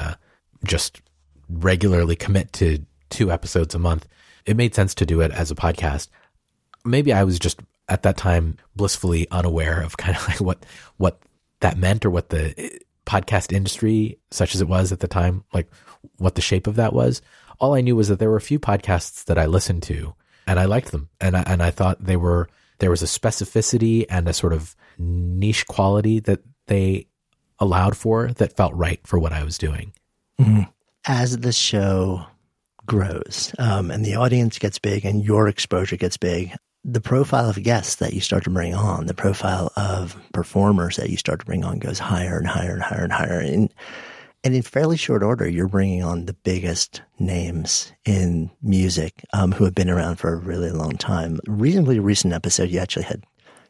just regularly commit to 2 episodes a month, it made sense to do it as a podcast. Maybe I was just at that time blissfully unaware of kind of like what that meant or what the podcast industry, such as it was at the time, like what the shape of that was. All I knew was that there were a few podcasts that I listened to and I liked them. And I thought there was a specificity and a sort of niche quality that they allowed for that felt right for what I was doing. Mm-hmm. As the show grows and the audience gets big and your exposure gets big, the profile of guests that you start to bring on, the profile of performers that you start to bring on goes higher and higher and higher and higher. And in fairly short order, you're bringing on the biggest names in music who have been around for a really long time. Reasonably recent episode, you actually had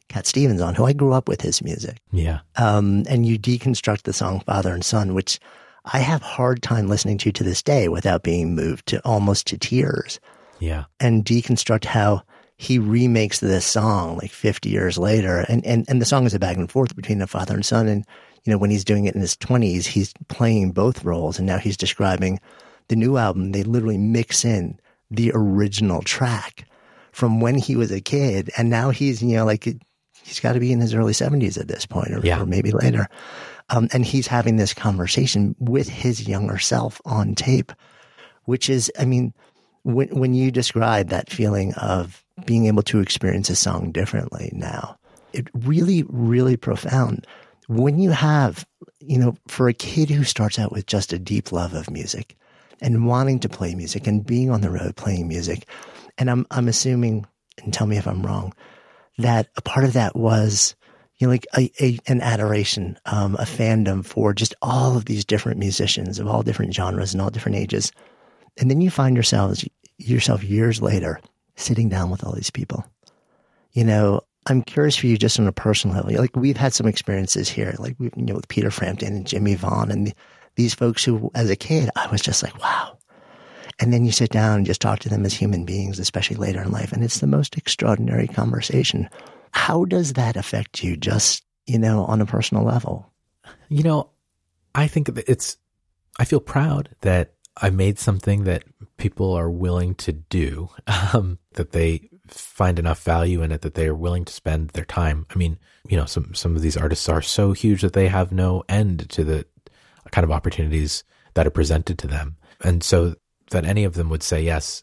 Cat Stevens on, who I grew up with his music. Yeah. And you deconstruct the song Father and Son, which I have hard time listening to this day without being moved to almost to tears. Yeah. And deconstruct how he remakes this song like 50 years later. And the song is a back and forth between a father and son. And, you know, when he's doing it in his 20s, he's playing both roles. And now he's describing the new album. They literally mix in the original track from when he was a kid. And now he's, you know, like he's got to be in his early 70s at this point, or maybe later. And he's having this conversation with his younger self on tape, which is, I mean, when you describe that feeling of being able to experience a song differently now, it really, really profound. When you have, you know, for a kid who starts out with just a deep love of music and wanting to play music and being on the road playing music, and I'm assuming, and tell me if I'm wrong, that a part of that was, you know, like an adoration, a fandom for just all of these different musicians of all different genres and all different ages. And then you find yourself years later sitting down with all these people. You know, I'm curious for you just on a personal level. Like, we've had some experiences here, like you know, with Peter Frampton and Jimmy Vaughn and these folks who, as a kid, I was just like, wow. And then you sit down and just talk to them as human beings, especially later in life, and it's the most extraordinary conversation. How does that affect you, just, you know, on a personal level? You know, I think that I feel proud that I made something that people are willing to do, that they find enough value in it, that they are willing to spend their time. I mean, you know, some of these artists are so huge that they have no end to the kind of opportunities that are presented to them. And so that any of them would say, yes,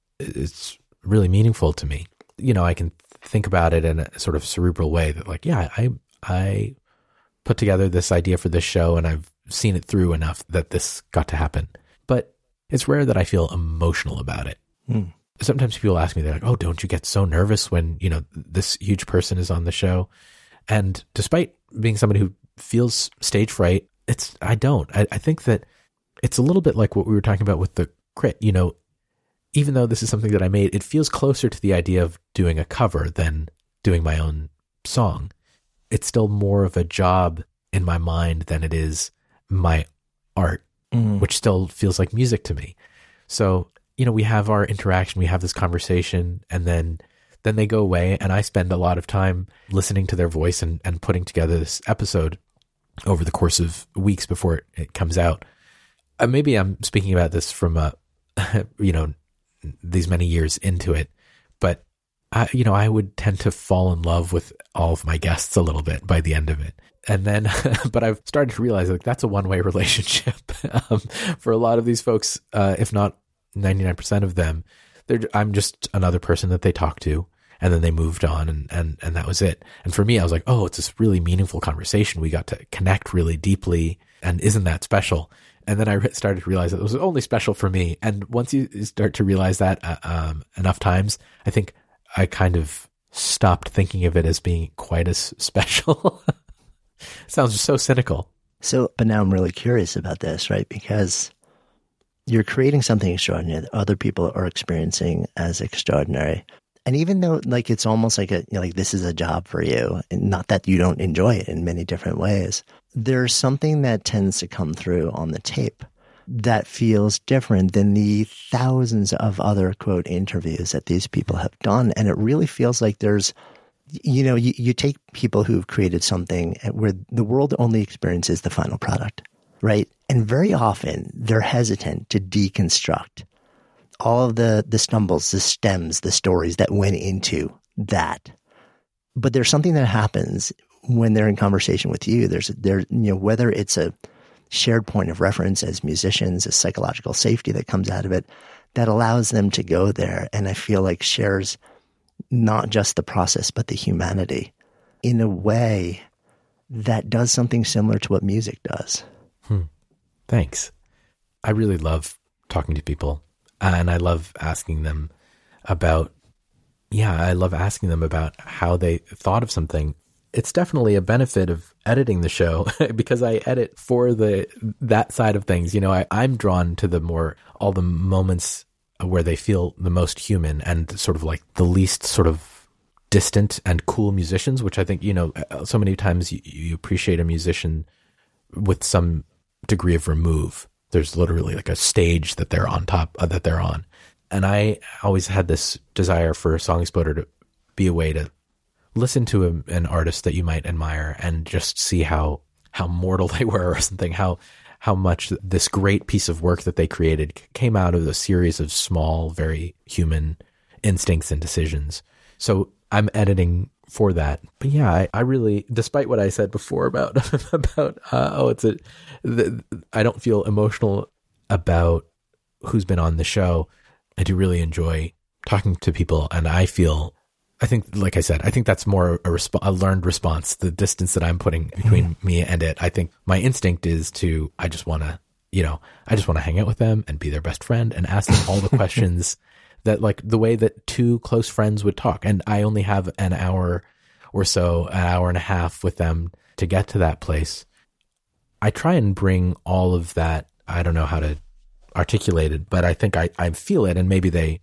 it's really meaningful to me. You know, I can think about it in a sort of cerebral way that, like, yeah, I put together this idea for this show and I've seen it through enough that this got to happen. But it's rare that I feel emotional about it. Sometimes people ask me, they're like, oh, don't you get so nervous when, you know, this huge person is on the show? And despite being somebody who feels stage fright, I don't. I think that it's a little bit like what we were talking about with the Crit. You know, even though this is something that I made, it feels closer to the idea of doing a cover than doing my own song. It's still more of a job in my mind than it is my art, which still feels like music to me. So, you know, we have our interaction, we have this conversation, and then they go away, and I spend a lot of time listening to their voice and putting together this episode over the course of weeks before it comes out. Maybe I'm speaking about this from you know, these many years into it, but I would tend to fall in love with all of my guests a little bit by the end of it. And then, but I've started to realize, like, that's a one-way relationship. For a lot of these folks, if not 99% of them, I'm just another person that they talk to, and then they moved on, and that was it. And for me, I was like, oh, it's this really meaningful conversation. We got to connect really deeply, and isn't that special? And then I started to realize that it was only special for me. And once you start to realize that enough times, I think I kind of stopped thinking of it as being quite as special. Sounds so cynical. So, but now I'm really curious about this, right? Because you're creating something extraordinary that other people are experiencing as extraordinary. And even though, like, it's almost like like this is a job for you, and not that you don't enjoy it in many different ways, there's something that tends to come through on the tape that feels different than the thousands of other, quote, interviews that these people have done. And it really feels like there's, you know, you take people who've created something where the world only experiences the final product, right? And very often they're hesitant to deconstruct all of the stumbles, the stems, the stories that went into that. But there's something that happens when they're in conversation with you. There's you know, whether it's a shared point of reference as musicians, a psychological safety that comes out of it, that allows them to go there. And I feel like shares not just the process, but the humanity in a way that does something similar to what music does. Thanks. I really love talking to people, and I love asking them about how they thought of something. It's definitely a benefit of editing the show because I edit for that side of things. You know, I'm drawn to all the moments where they feel the most human and sort of like the least sort of distant and cool musicians, which I think, so many times you appreciate a musician with some degree of remove. There's literally like a stage that they're on top that they're on. And I always had this desire for Song Exploder to be a way to listen to an artist that you might admire and just see how mortal they were or something, how much this great piece of work that they created came out of a series of small, very human instincts and decisions. So I'm editing for that. But yeah, I really, despite what I said before about I don't feel emotional about who's been on the show. I do really enjoy talking to people, and I think, like I said, I think that's more a learned response, the distance that I'm putting between me and it. I think my instinct is I just want to hang out with them and be their best friend and ask them all the questions that, like, the way that two close friends would talk. And I only have an hour or so, an hour and a half with them to get to that place. I try and bring all of that. I don't know how to articulate it, but I think I feel it, and maybe they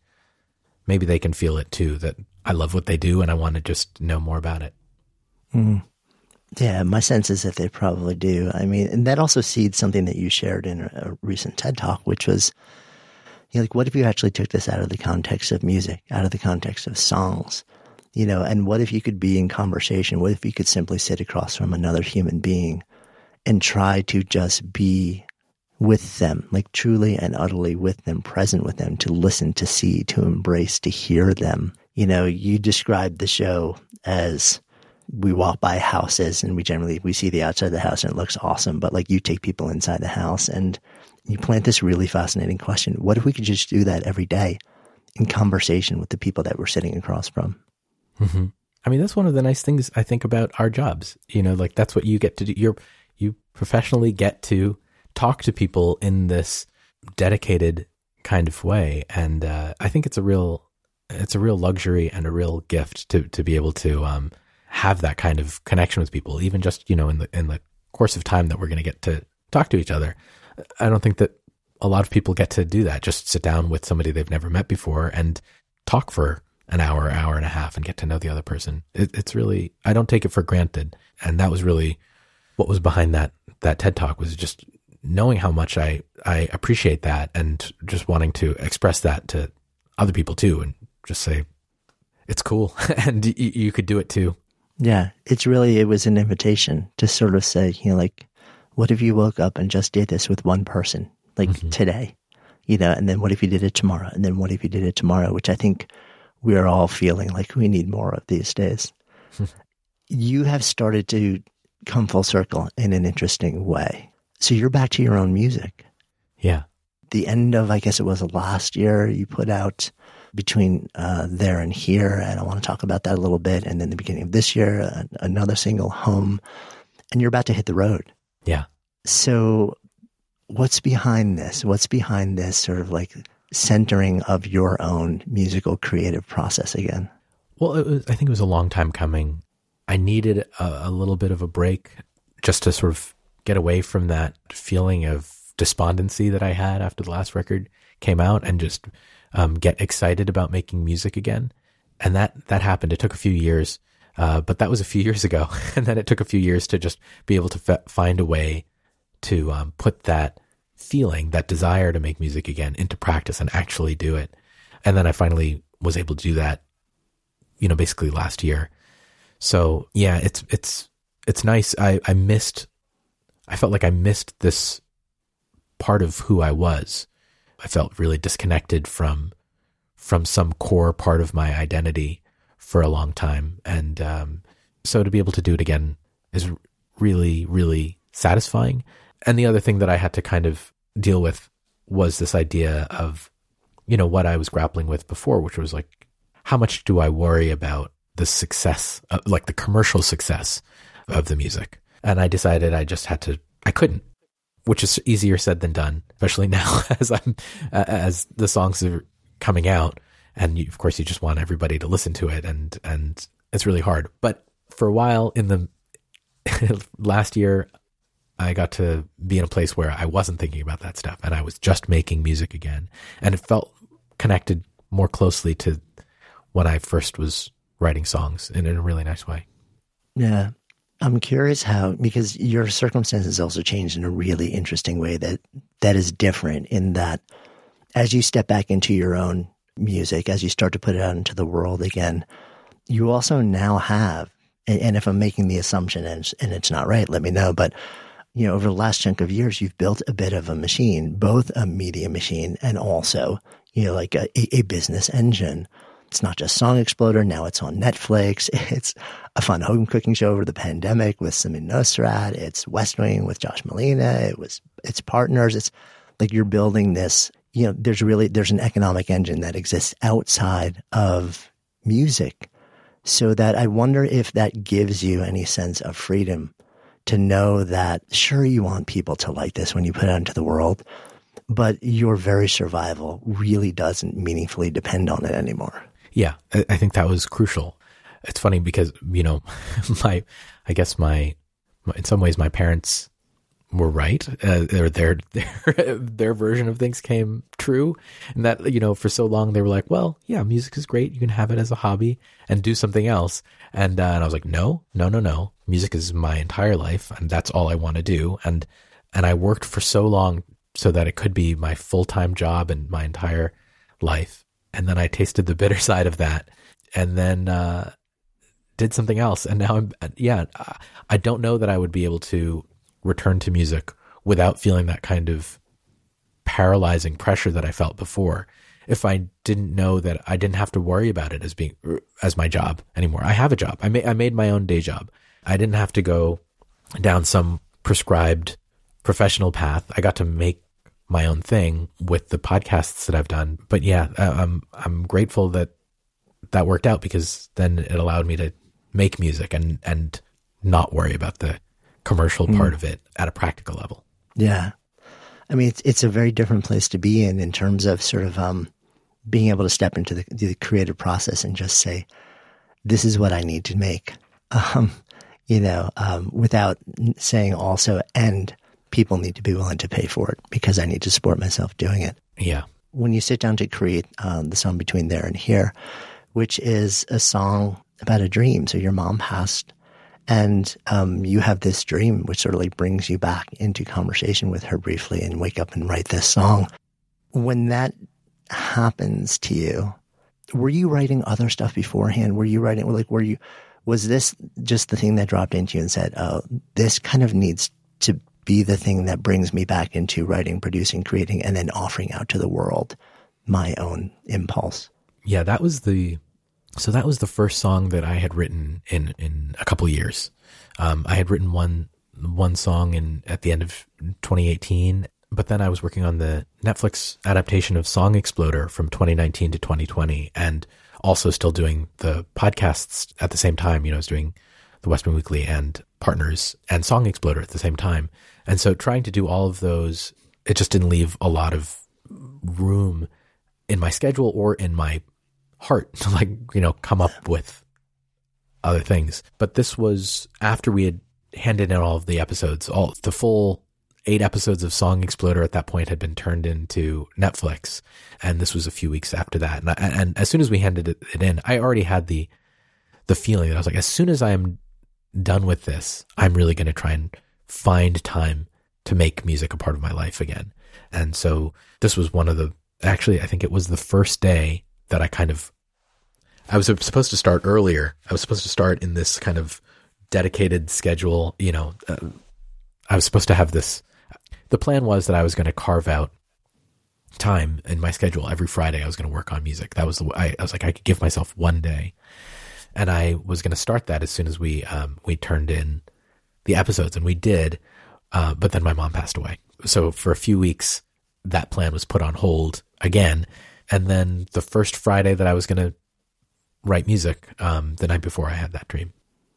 can feel it too, that I love what they do and I want to just know more about it. Mm. Yeah, my sense is that they probably do. I mean, and that also seeds something that you shared in a recent TED Talk, which was, like, what if you actually took this out of the context of music, out of the context of songs, and what if you could be in conversation? What if you could simply sit across from another human being and try to just be with them, like truly and utterly with them, present with them, to listen, to see, to embrace, to hear them. You described the show as we walk by houses and we see the outside of the house and it looks awesome, but like you take people inside the house and you plant this really fascinating question. What if we could just do that every day in conversation with the people that we're sitting across from? Mm-hmm. I mean, that's one of the nice things I think about our jobs. Like that's what you get to do. You professionally get to talk to people in this dedicated kind of way. And I think it's a real luxury and a real gift to be able to have that kind of connection with people, even just, in the course of time that we're going to get to talk to each other. I don't think that a lot of people get to do that, just sit down with somebody they've never met before and talk for an hour and a half and get to know the other person. It's really, I don't take it for granted. And that was really what was behind that TED Talk, was just knowing how much I appreciate that and just wanting to express that to other people too, and just say, it's cool. And you could do it too. Yeah. It was an invitation to sort of say, like, what if you woke up and just did this with one person, like today, and then what if you did it tomorrow? And then what if you did it tomorrow, which I think we're all feeling like we need more of these days. You have started to come full circle in an interesting way. So you're back to your own music. Yeah. The end of, I guess it was last year, you put out Between There and Here, and I want to talk about that a little bit. And then the beginning of this year, another single, Home, and you're about to hit the road. Yeah. So what's behind this? What's behind this sort of like centering of your own musical creative process again? Well, I think it was a long time coming. I needed a little bit of a break just to sort of get away from that feeling of despondency that I had after the last record came out, and just get excited about making music again. And that happened. It took a few years, but that was a few years ago. And then it took a few years to just be able to find a way to put that feeling, that desire to make music again, into practice and actually do it. And then I finally was able to do that, basically last year. So yeah, it's nice. I felt like I missed this part of who I was. I felt really disconnected from some core part of my identity for a long time. And so to be able to do it again is really, really satisfying. And the other thing that I had to kind of deal with was this idea of, what I was grappling with before, which was like, how much do I worry about the success, like the commercial success of the music? And I decided I couldn't, which is easier said than done, especially now as the songs are coming out. And of course you just want everybody to listen to it, and it's really hard. But for a while in the last year, I got to be in a place where I wasn't thinking about that stuff, and I was just making music again. And it felt connected more closely to when I first was writing songs in a really nice way. Yeah. I'm curious how, because your circumstances also changed in a really interesting way that is different in that as you step back into your own music, as you start to put it out into the world again, you also now have, and if I'm making the assumption and it's not right, let me know, but over the last chunk of years, you've built a bit of a machine, both a media machine and also, like a business engine. It's not just Song Exploder. Now it's on Netflix. It's a fun home cooking show over the pandemic with Samin Nosrat. It's West Wing with Josh Malina. It's Partners. It's like you're building this, there's an economic engine that exists outside of music. So that I wonder if that gives you any sense of freedom to know that, sure, you want people to like this when you put it out into the world, but your very survival really doesn't meaningfully depend on it anymore. Yeah, I think that was crucial. It's funny because, I guess in some ways my parents were right. Their version of things came true. And that, for so long they were like, well, yeah, music is great. You can have it as a hobby and do something else. And I was like, no. Music is my entire life. And that's all I want to do. And I worked for so long so that it could be my full-time job and my entire life. And then I tasted the bitter side of that and then did something else. And now I don't know that I would be able to return to music without feeling that kind of paralyzing pressure that I felt before. If I didn't know that I didn't have to worry about it as my job anymore. I have a job. I made my own day job. I didn't have to go down some prescribed professional path. I got to make my own thing with the podcasts that I've done. But yeah, I'm grateful that worked out because then it allowed me to make music and not worry about the commercial part of it at a practical level. Yeah. I mean, it's a very different place to be in terms of sort of being able to step into the creative process and just say, this is what I need to make, without saying also, and people need to be willing to pay for it because I need to support myself doing it. Yeah. When you sit down to create the song Between There and Here, which is a song about a dream. So your mom passed and you have this dream, which sort of like brings you back into conversation with her briefly and wake up and write this song. When that happens to you, were you writing other stuff beforehand? Was this just the thing that dropped into you and said, oh, this kind of needs to be the thing that brings me back into writing, producing, creating, and then offering out to the world my own impulse? Yeah, that was the first song that I had written in a couple of years. I had written one song at the end of 2018, but then I was working on the Netflix adaptation of Song Exploder from 2019 to 2020, and also still doing the podcasts at the same time. I was doing the West Wing Weekly and Partners and Song Exploder at the same time. And so trying to do all of those, it just didn't leave a lot of room in my schedule or in my heart to come up with other things. But this was after we had handed in all of the episodes. The full 8 episodes of Song Exploder at that point had been turned into Netflix. And this was a few weeks after that. And as soon as we handed it in, I already had the feeling that I was like, as soon as I'm done with this, I'm really going to try and find time to make music a part of my life again. And so this was I think it was the first day that I was supposed to start earlier. I was supposed to start in this kind of dedicated schedule. I was supposed to have this. The plan was that I was going to carve out time in my schedule every Friday. I was going to work on music. That was I was like, I could give myself one day. And I was going to start that as soon as we turned in the episodes, and we did. But then my mom passed away. So for a few weeks, that plan was put on hold again. And then the first Friday that I was going to write music, the night before, I had that dream.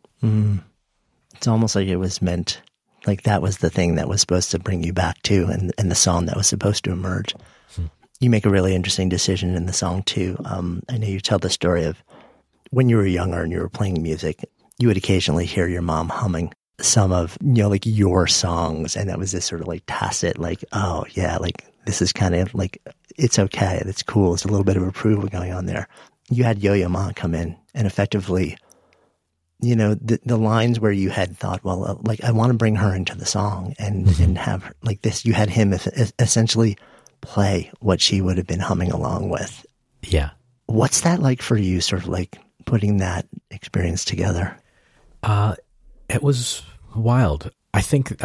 It's almost like it was meant, like that was the thing that was supposed to bring you back to, and the song that was supposed to emerge. You make a really interesting decision in the song too. I know you tell the story of when you were younger and you were playing music, you would occasionally hear your mom humming some of, like your songs. And that was this sort of like tacit, like, oh yeah, like this is kind of like, it's okay. It's cool. It's a little bit of approval going on there. you had Yo-Yo Ma come in and effectively, you know, the lines where you had thought, well, like, I want to bring her into the song and have her, like this, you had him essentially play what she would have been humming along with. Yeah. What's that like for you, sort of like putting that experience together? It was wild. I think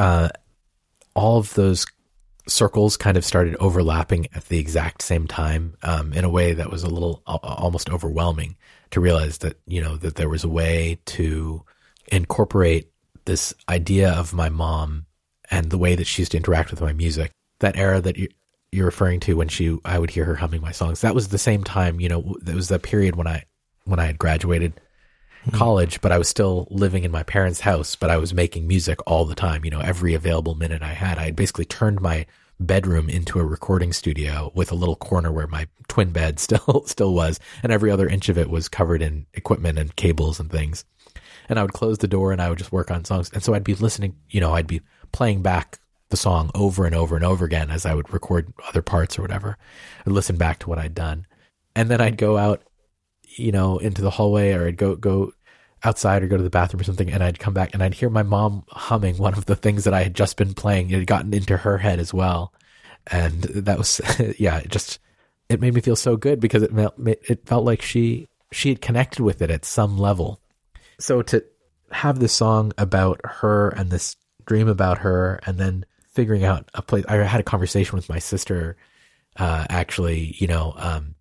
all of those circles kind of started overlapping at the exact same time, in a way that was a little almost overwhelming to realize that, you know, that there was a way to incorporate this idea of my mom and the way that she used to interact with my music. That era that you're referring to when I would hear her humming my songs, that was the same time, you know, that was the period when I had graduated college, but I was still living in my parents' house, but I was making music all the time. You know, every available minute I had, I had basically turned my bedroom into a recording studio with a little corner where my twin bed still was, and every other inch of it was covered in equipment and cables and things. And I would close the door and I would just work on songs. And so I'd be listening, you know, I'd be playing back the song over and over and over again as I would record other parts or whatever. I'd listen back to what I'd done. And then I'd go out, you know, into the hallway, or I'd go outside or go to the bathroom or something, and I'd come back and I'd hear my mom humming one of the things that I had just been playing. It had gotten into her head as well. And that was, yeah, it made me feel so good because it felt like she had connected with it at some level. So to have this song about her and this dream about her, and then figuring out a place, I had a conversation with my sister, actually, you know,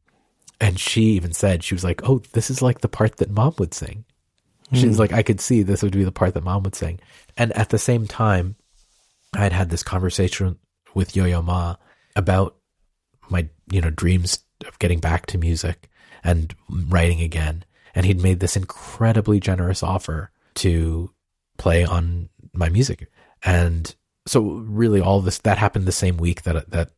and she even said, she was like, oh, this is like the part that Mom would sing. She was like, I could see this would be the part that Mom would sing. And at the same time, I had this conversation with Yo-Yo Ma about my, you know, dreams of getting back to music and writing again. And he'd made this incredibly generous offer to play on my music. And so really all this, that happened the same week that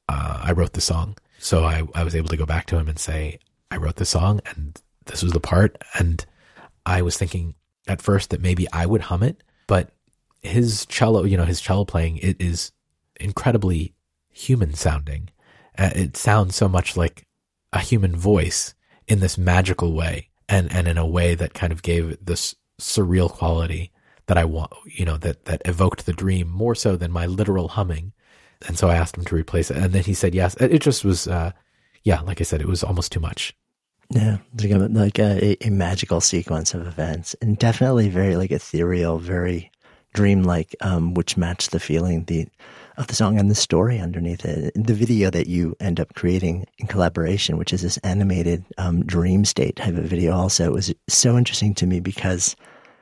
I wrote the song. So I was able to go back to him and say, I wrote the song and this was the part. And I was thinking at first that maybe I would hum it, but his cello playing, it is incredibly human sounding. It sounds so much like a human voice in this magical way, and in a way that kind of gave this surreal quality that I want, you know, that evoked the dream more so than my literal humming. And so I asked him to replace it, and then he said yes. It just was, like I said, it was almost too much. Yeah, like a magical sequence of events, and definitely very like ethereal, very dreamlike, which matched the feeling of the song and the story underneath it. The video that you end up creating in collaboration, which is this animated dream state type of video, also was so interesting to me because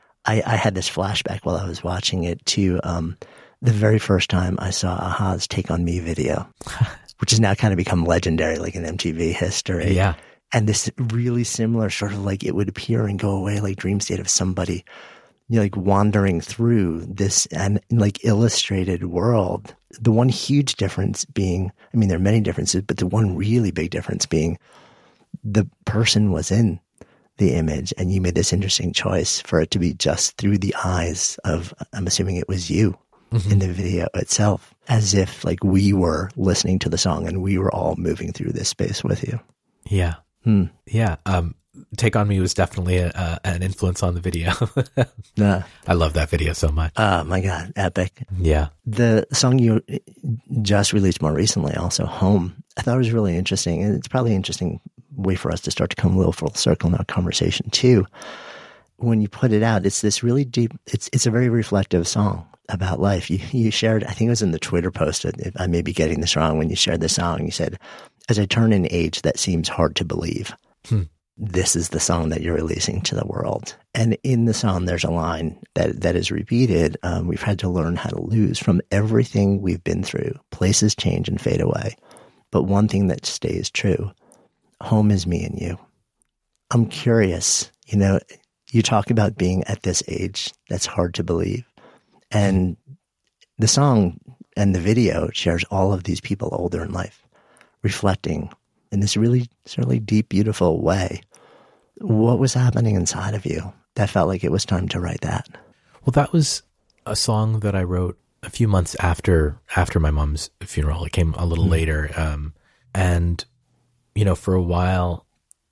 I had this flashback while I was watching it to the very first time I saw a-ha's Take On Me video, which has now kind of become legendary, like in MTV history. Yeah. And this really similar sort of like it would appear and go away like dream state of somebody, you know, like wandering through this and like illustrated world. The one huge difference being, I mean, there are many differences, but the one really big difference being the person was in the image and you made this interesting choice for it to be just through the eyes of, I'm assuming it was you in the video itself, as if like we were listening to the song and we were all moving through this space with you. Yeah. Yeah. Take On Me was definitely an influence on the video. Yeah. I love that video so much. Oh my God. Epic. Yeah. The song you just released more recently, also Home, I thought it was really interesting. And it's probably an interesting way for us to start to come a little full circle in our conversation too. When you put it out, it's this really deep, it's a very reflective song about life. You shared, I think it was in the Twitter post, I may be getting this wrong, when you shared the song, you said, as I turn in age that seems hard to believe, this is the song that you're releasing to the world. And in the song, there's a line that is repeated. We've had to learn how to lose from everything we've been through. Places change and fade away. But one thing that stays true, home is me and you. I'm curious, you know, you talk about being at this age that's hard to believe. And the song and the video shares all of these people older in life, reflecting in this really deep, beautiful way. What was happening inside of you that felt like it was time to write that? Well, that was a song that I wrote a few months after my mom's funeral. It came a little later. And, you know, for a while,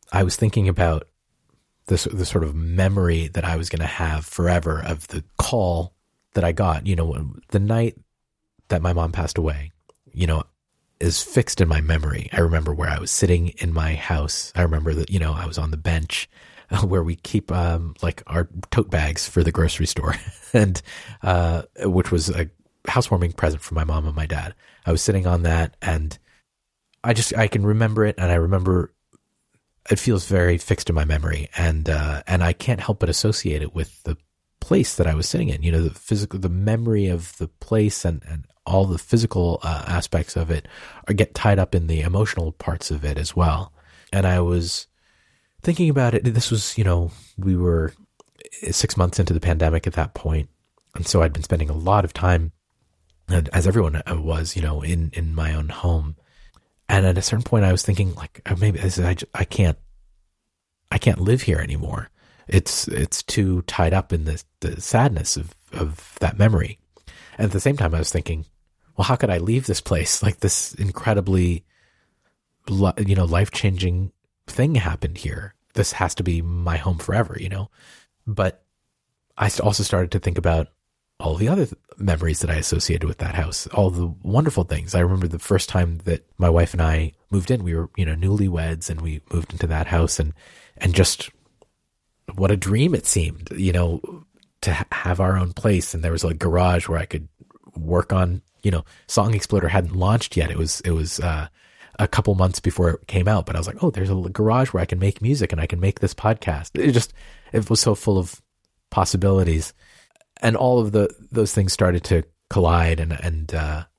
I was thinking about the sort of memory that I was going to have forever of the call that I got, the night that my mom passed away, is fixed in my memory. I remember where I was sitting in my house. I remember that, I was on the bench where we keep like our tote bags for the grocery store, and which was a housewarming present from my mom and my dad. I was sitting on that, and I can remember it, and I remember it feels very fixed in my memory, and I can't help but associate it with the place that I was sitting in. The memory of the place and all the physical aspects of it get tied up in the emotional parts of it as well. And I was thinking about it. This was, we were 6 months into the pandemic at that point, and so I'd been spending a lot of time, and as everyone was, in my own home. And at a certain point, I was thinking, like, maybe I can't live here anymore. It's too tied up in the sadness of that memory. And at the same time, I was thinking, well, how could I leave this place? Like, this incredibly, life-changing thing happened here. This has to be my home forever, But I also started to think about all the other memories that I associated with that house, all the wonderful things. I remember the first time that my wife and I moved in, we were, newlyweds, and we moved into that house, and just what a dream it seemed, to have our own place. And there was a garage where I could work on, Song Exploder hadn't launched yet. It was a couple months before it came out, but I was like, oh, there's a garage where I can make music and I can make this podcast. It was so full of possibilities. And all of those things started to collide, and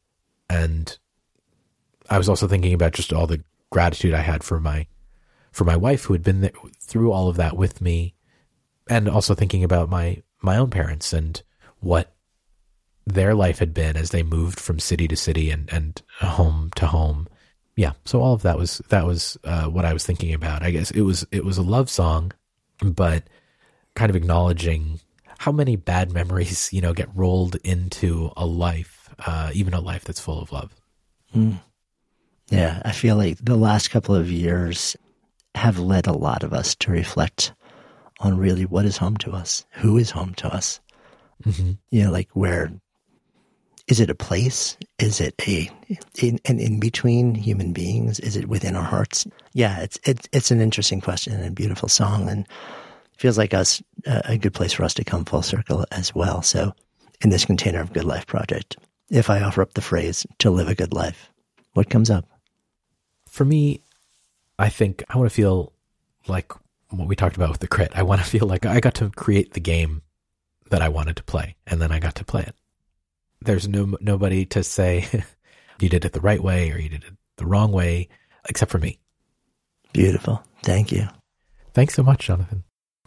I was also thinking about just all the gratitude I had for my wife, who had been there through all of that with me, and also thinking about my own parents and what their life had been as they moved from city to city and home to home. Yeah, so all of that was what I was thinking about. I guess it was a love song, but kind of acknowledging how many bad memories, get rolled into a life, even a life that's full of love. Mm. Yeah, I feel like the last couple of years have led a lot of us to reflect on really what is home to us, who is home to us. Mm-hmm. Like, where is it a place? Is it an in between human beings? Is it within our hearts? Yeah, it's an interesting question and a beautiful song, and feels like a good place for us to come full circle as well. So in this container of Good Life Project, if I offer up the phrase to live a good life, what comes up? For me, I think I want to feel like what we talked about with the crit. I want to feel like I got to create the game that I wanted to play, and then I got to play it. There's nobody to say you did it the right way or you did it the wrong way, except for me. Beautiful. Thank you. Thanks so much, Jonathan.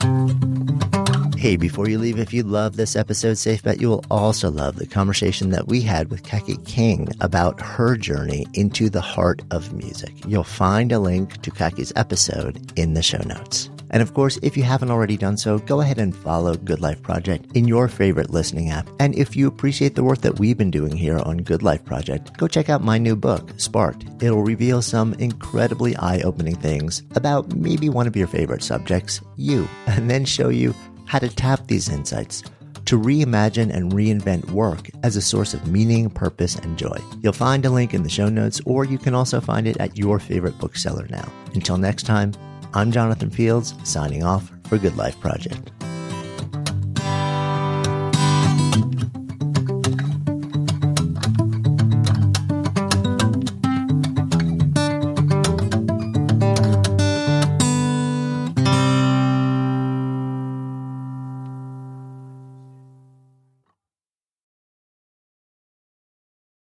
Hey, before you leave, if you love this episode, safe bet you will also love the conversation that we had with Kaki King about her journey into the heart of music. You'll find a link to Kaki's episode in the show notes. And of course, if you haven't already done so, go ahead and follow Good Life Project in your favorite listening app. And if you appreciate the work that we've been doing here on Good Life Project, go check out my new book, Sparked. It'll reveal some incredibly eye-opening things about maybe one of your favorite subjects, you, and then show you how to tap these insights to reimagine and reinvent work as a source of meaning, purpose, and joy. You'll find a link in the show notes, or you can also find it at your favorite bookseller now. Until next time, I'm Jonathan Fields, signing off for Good Life Project.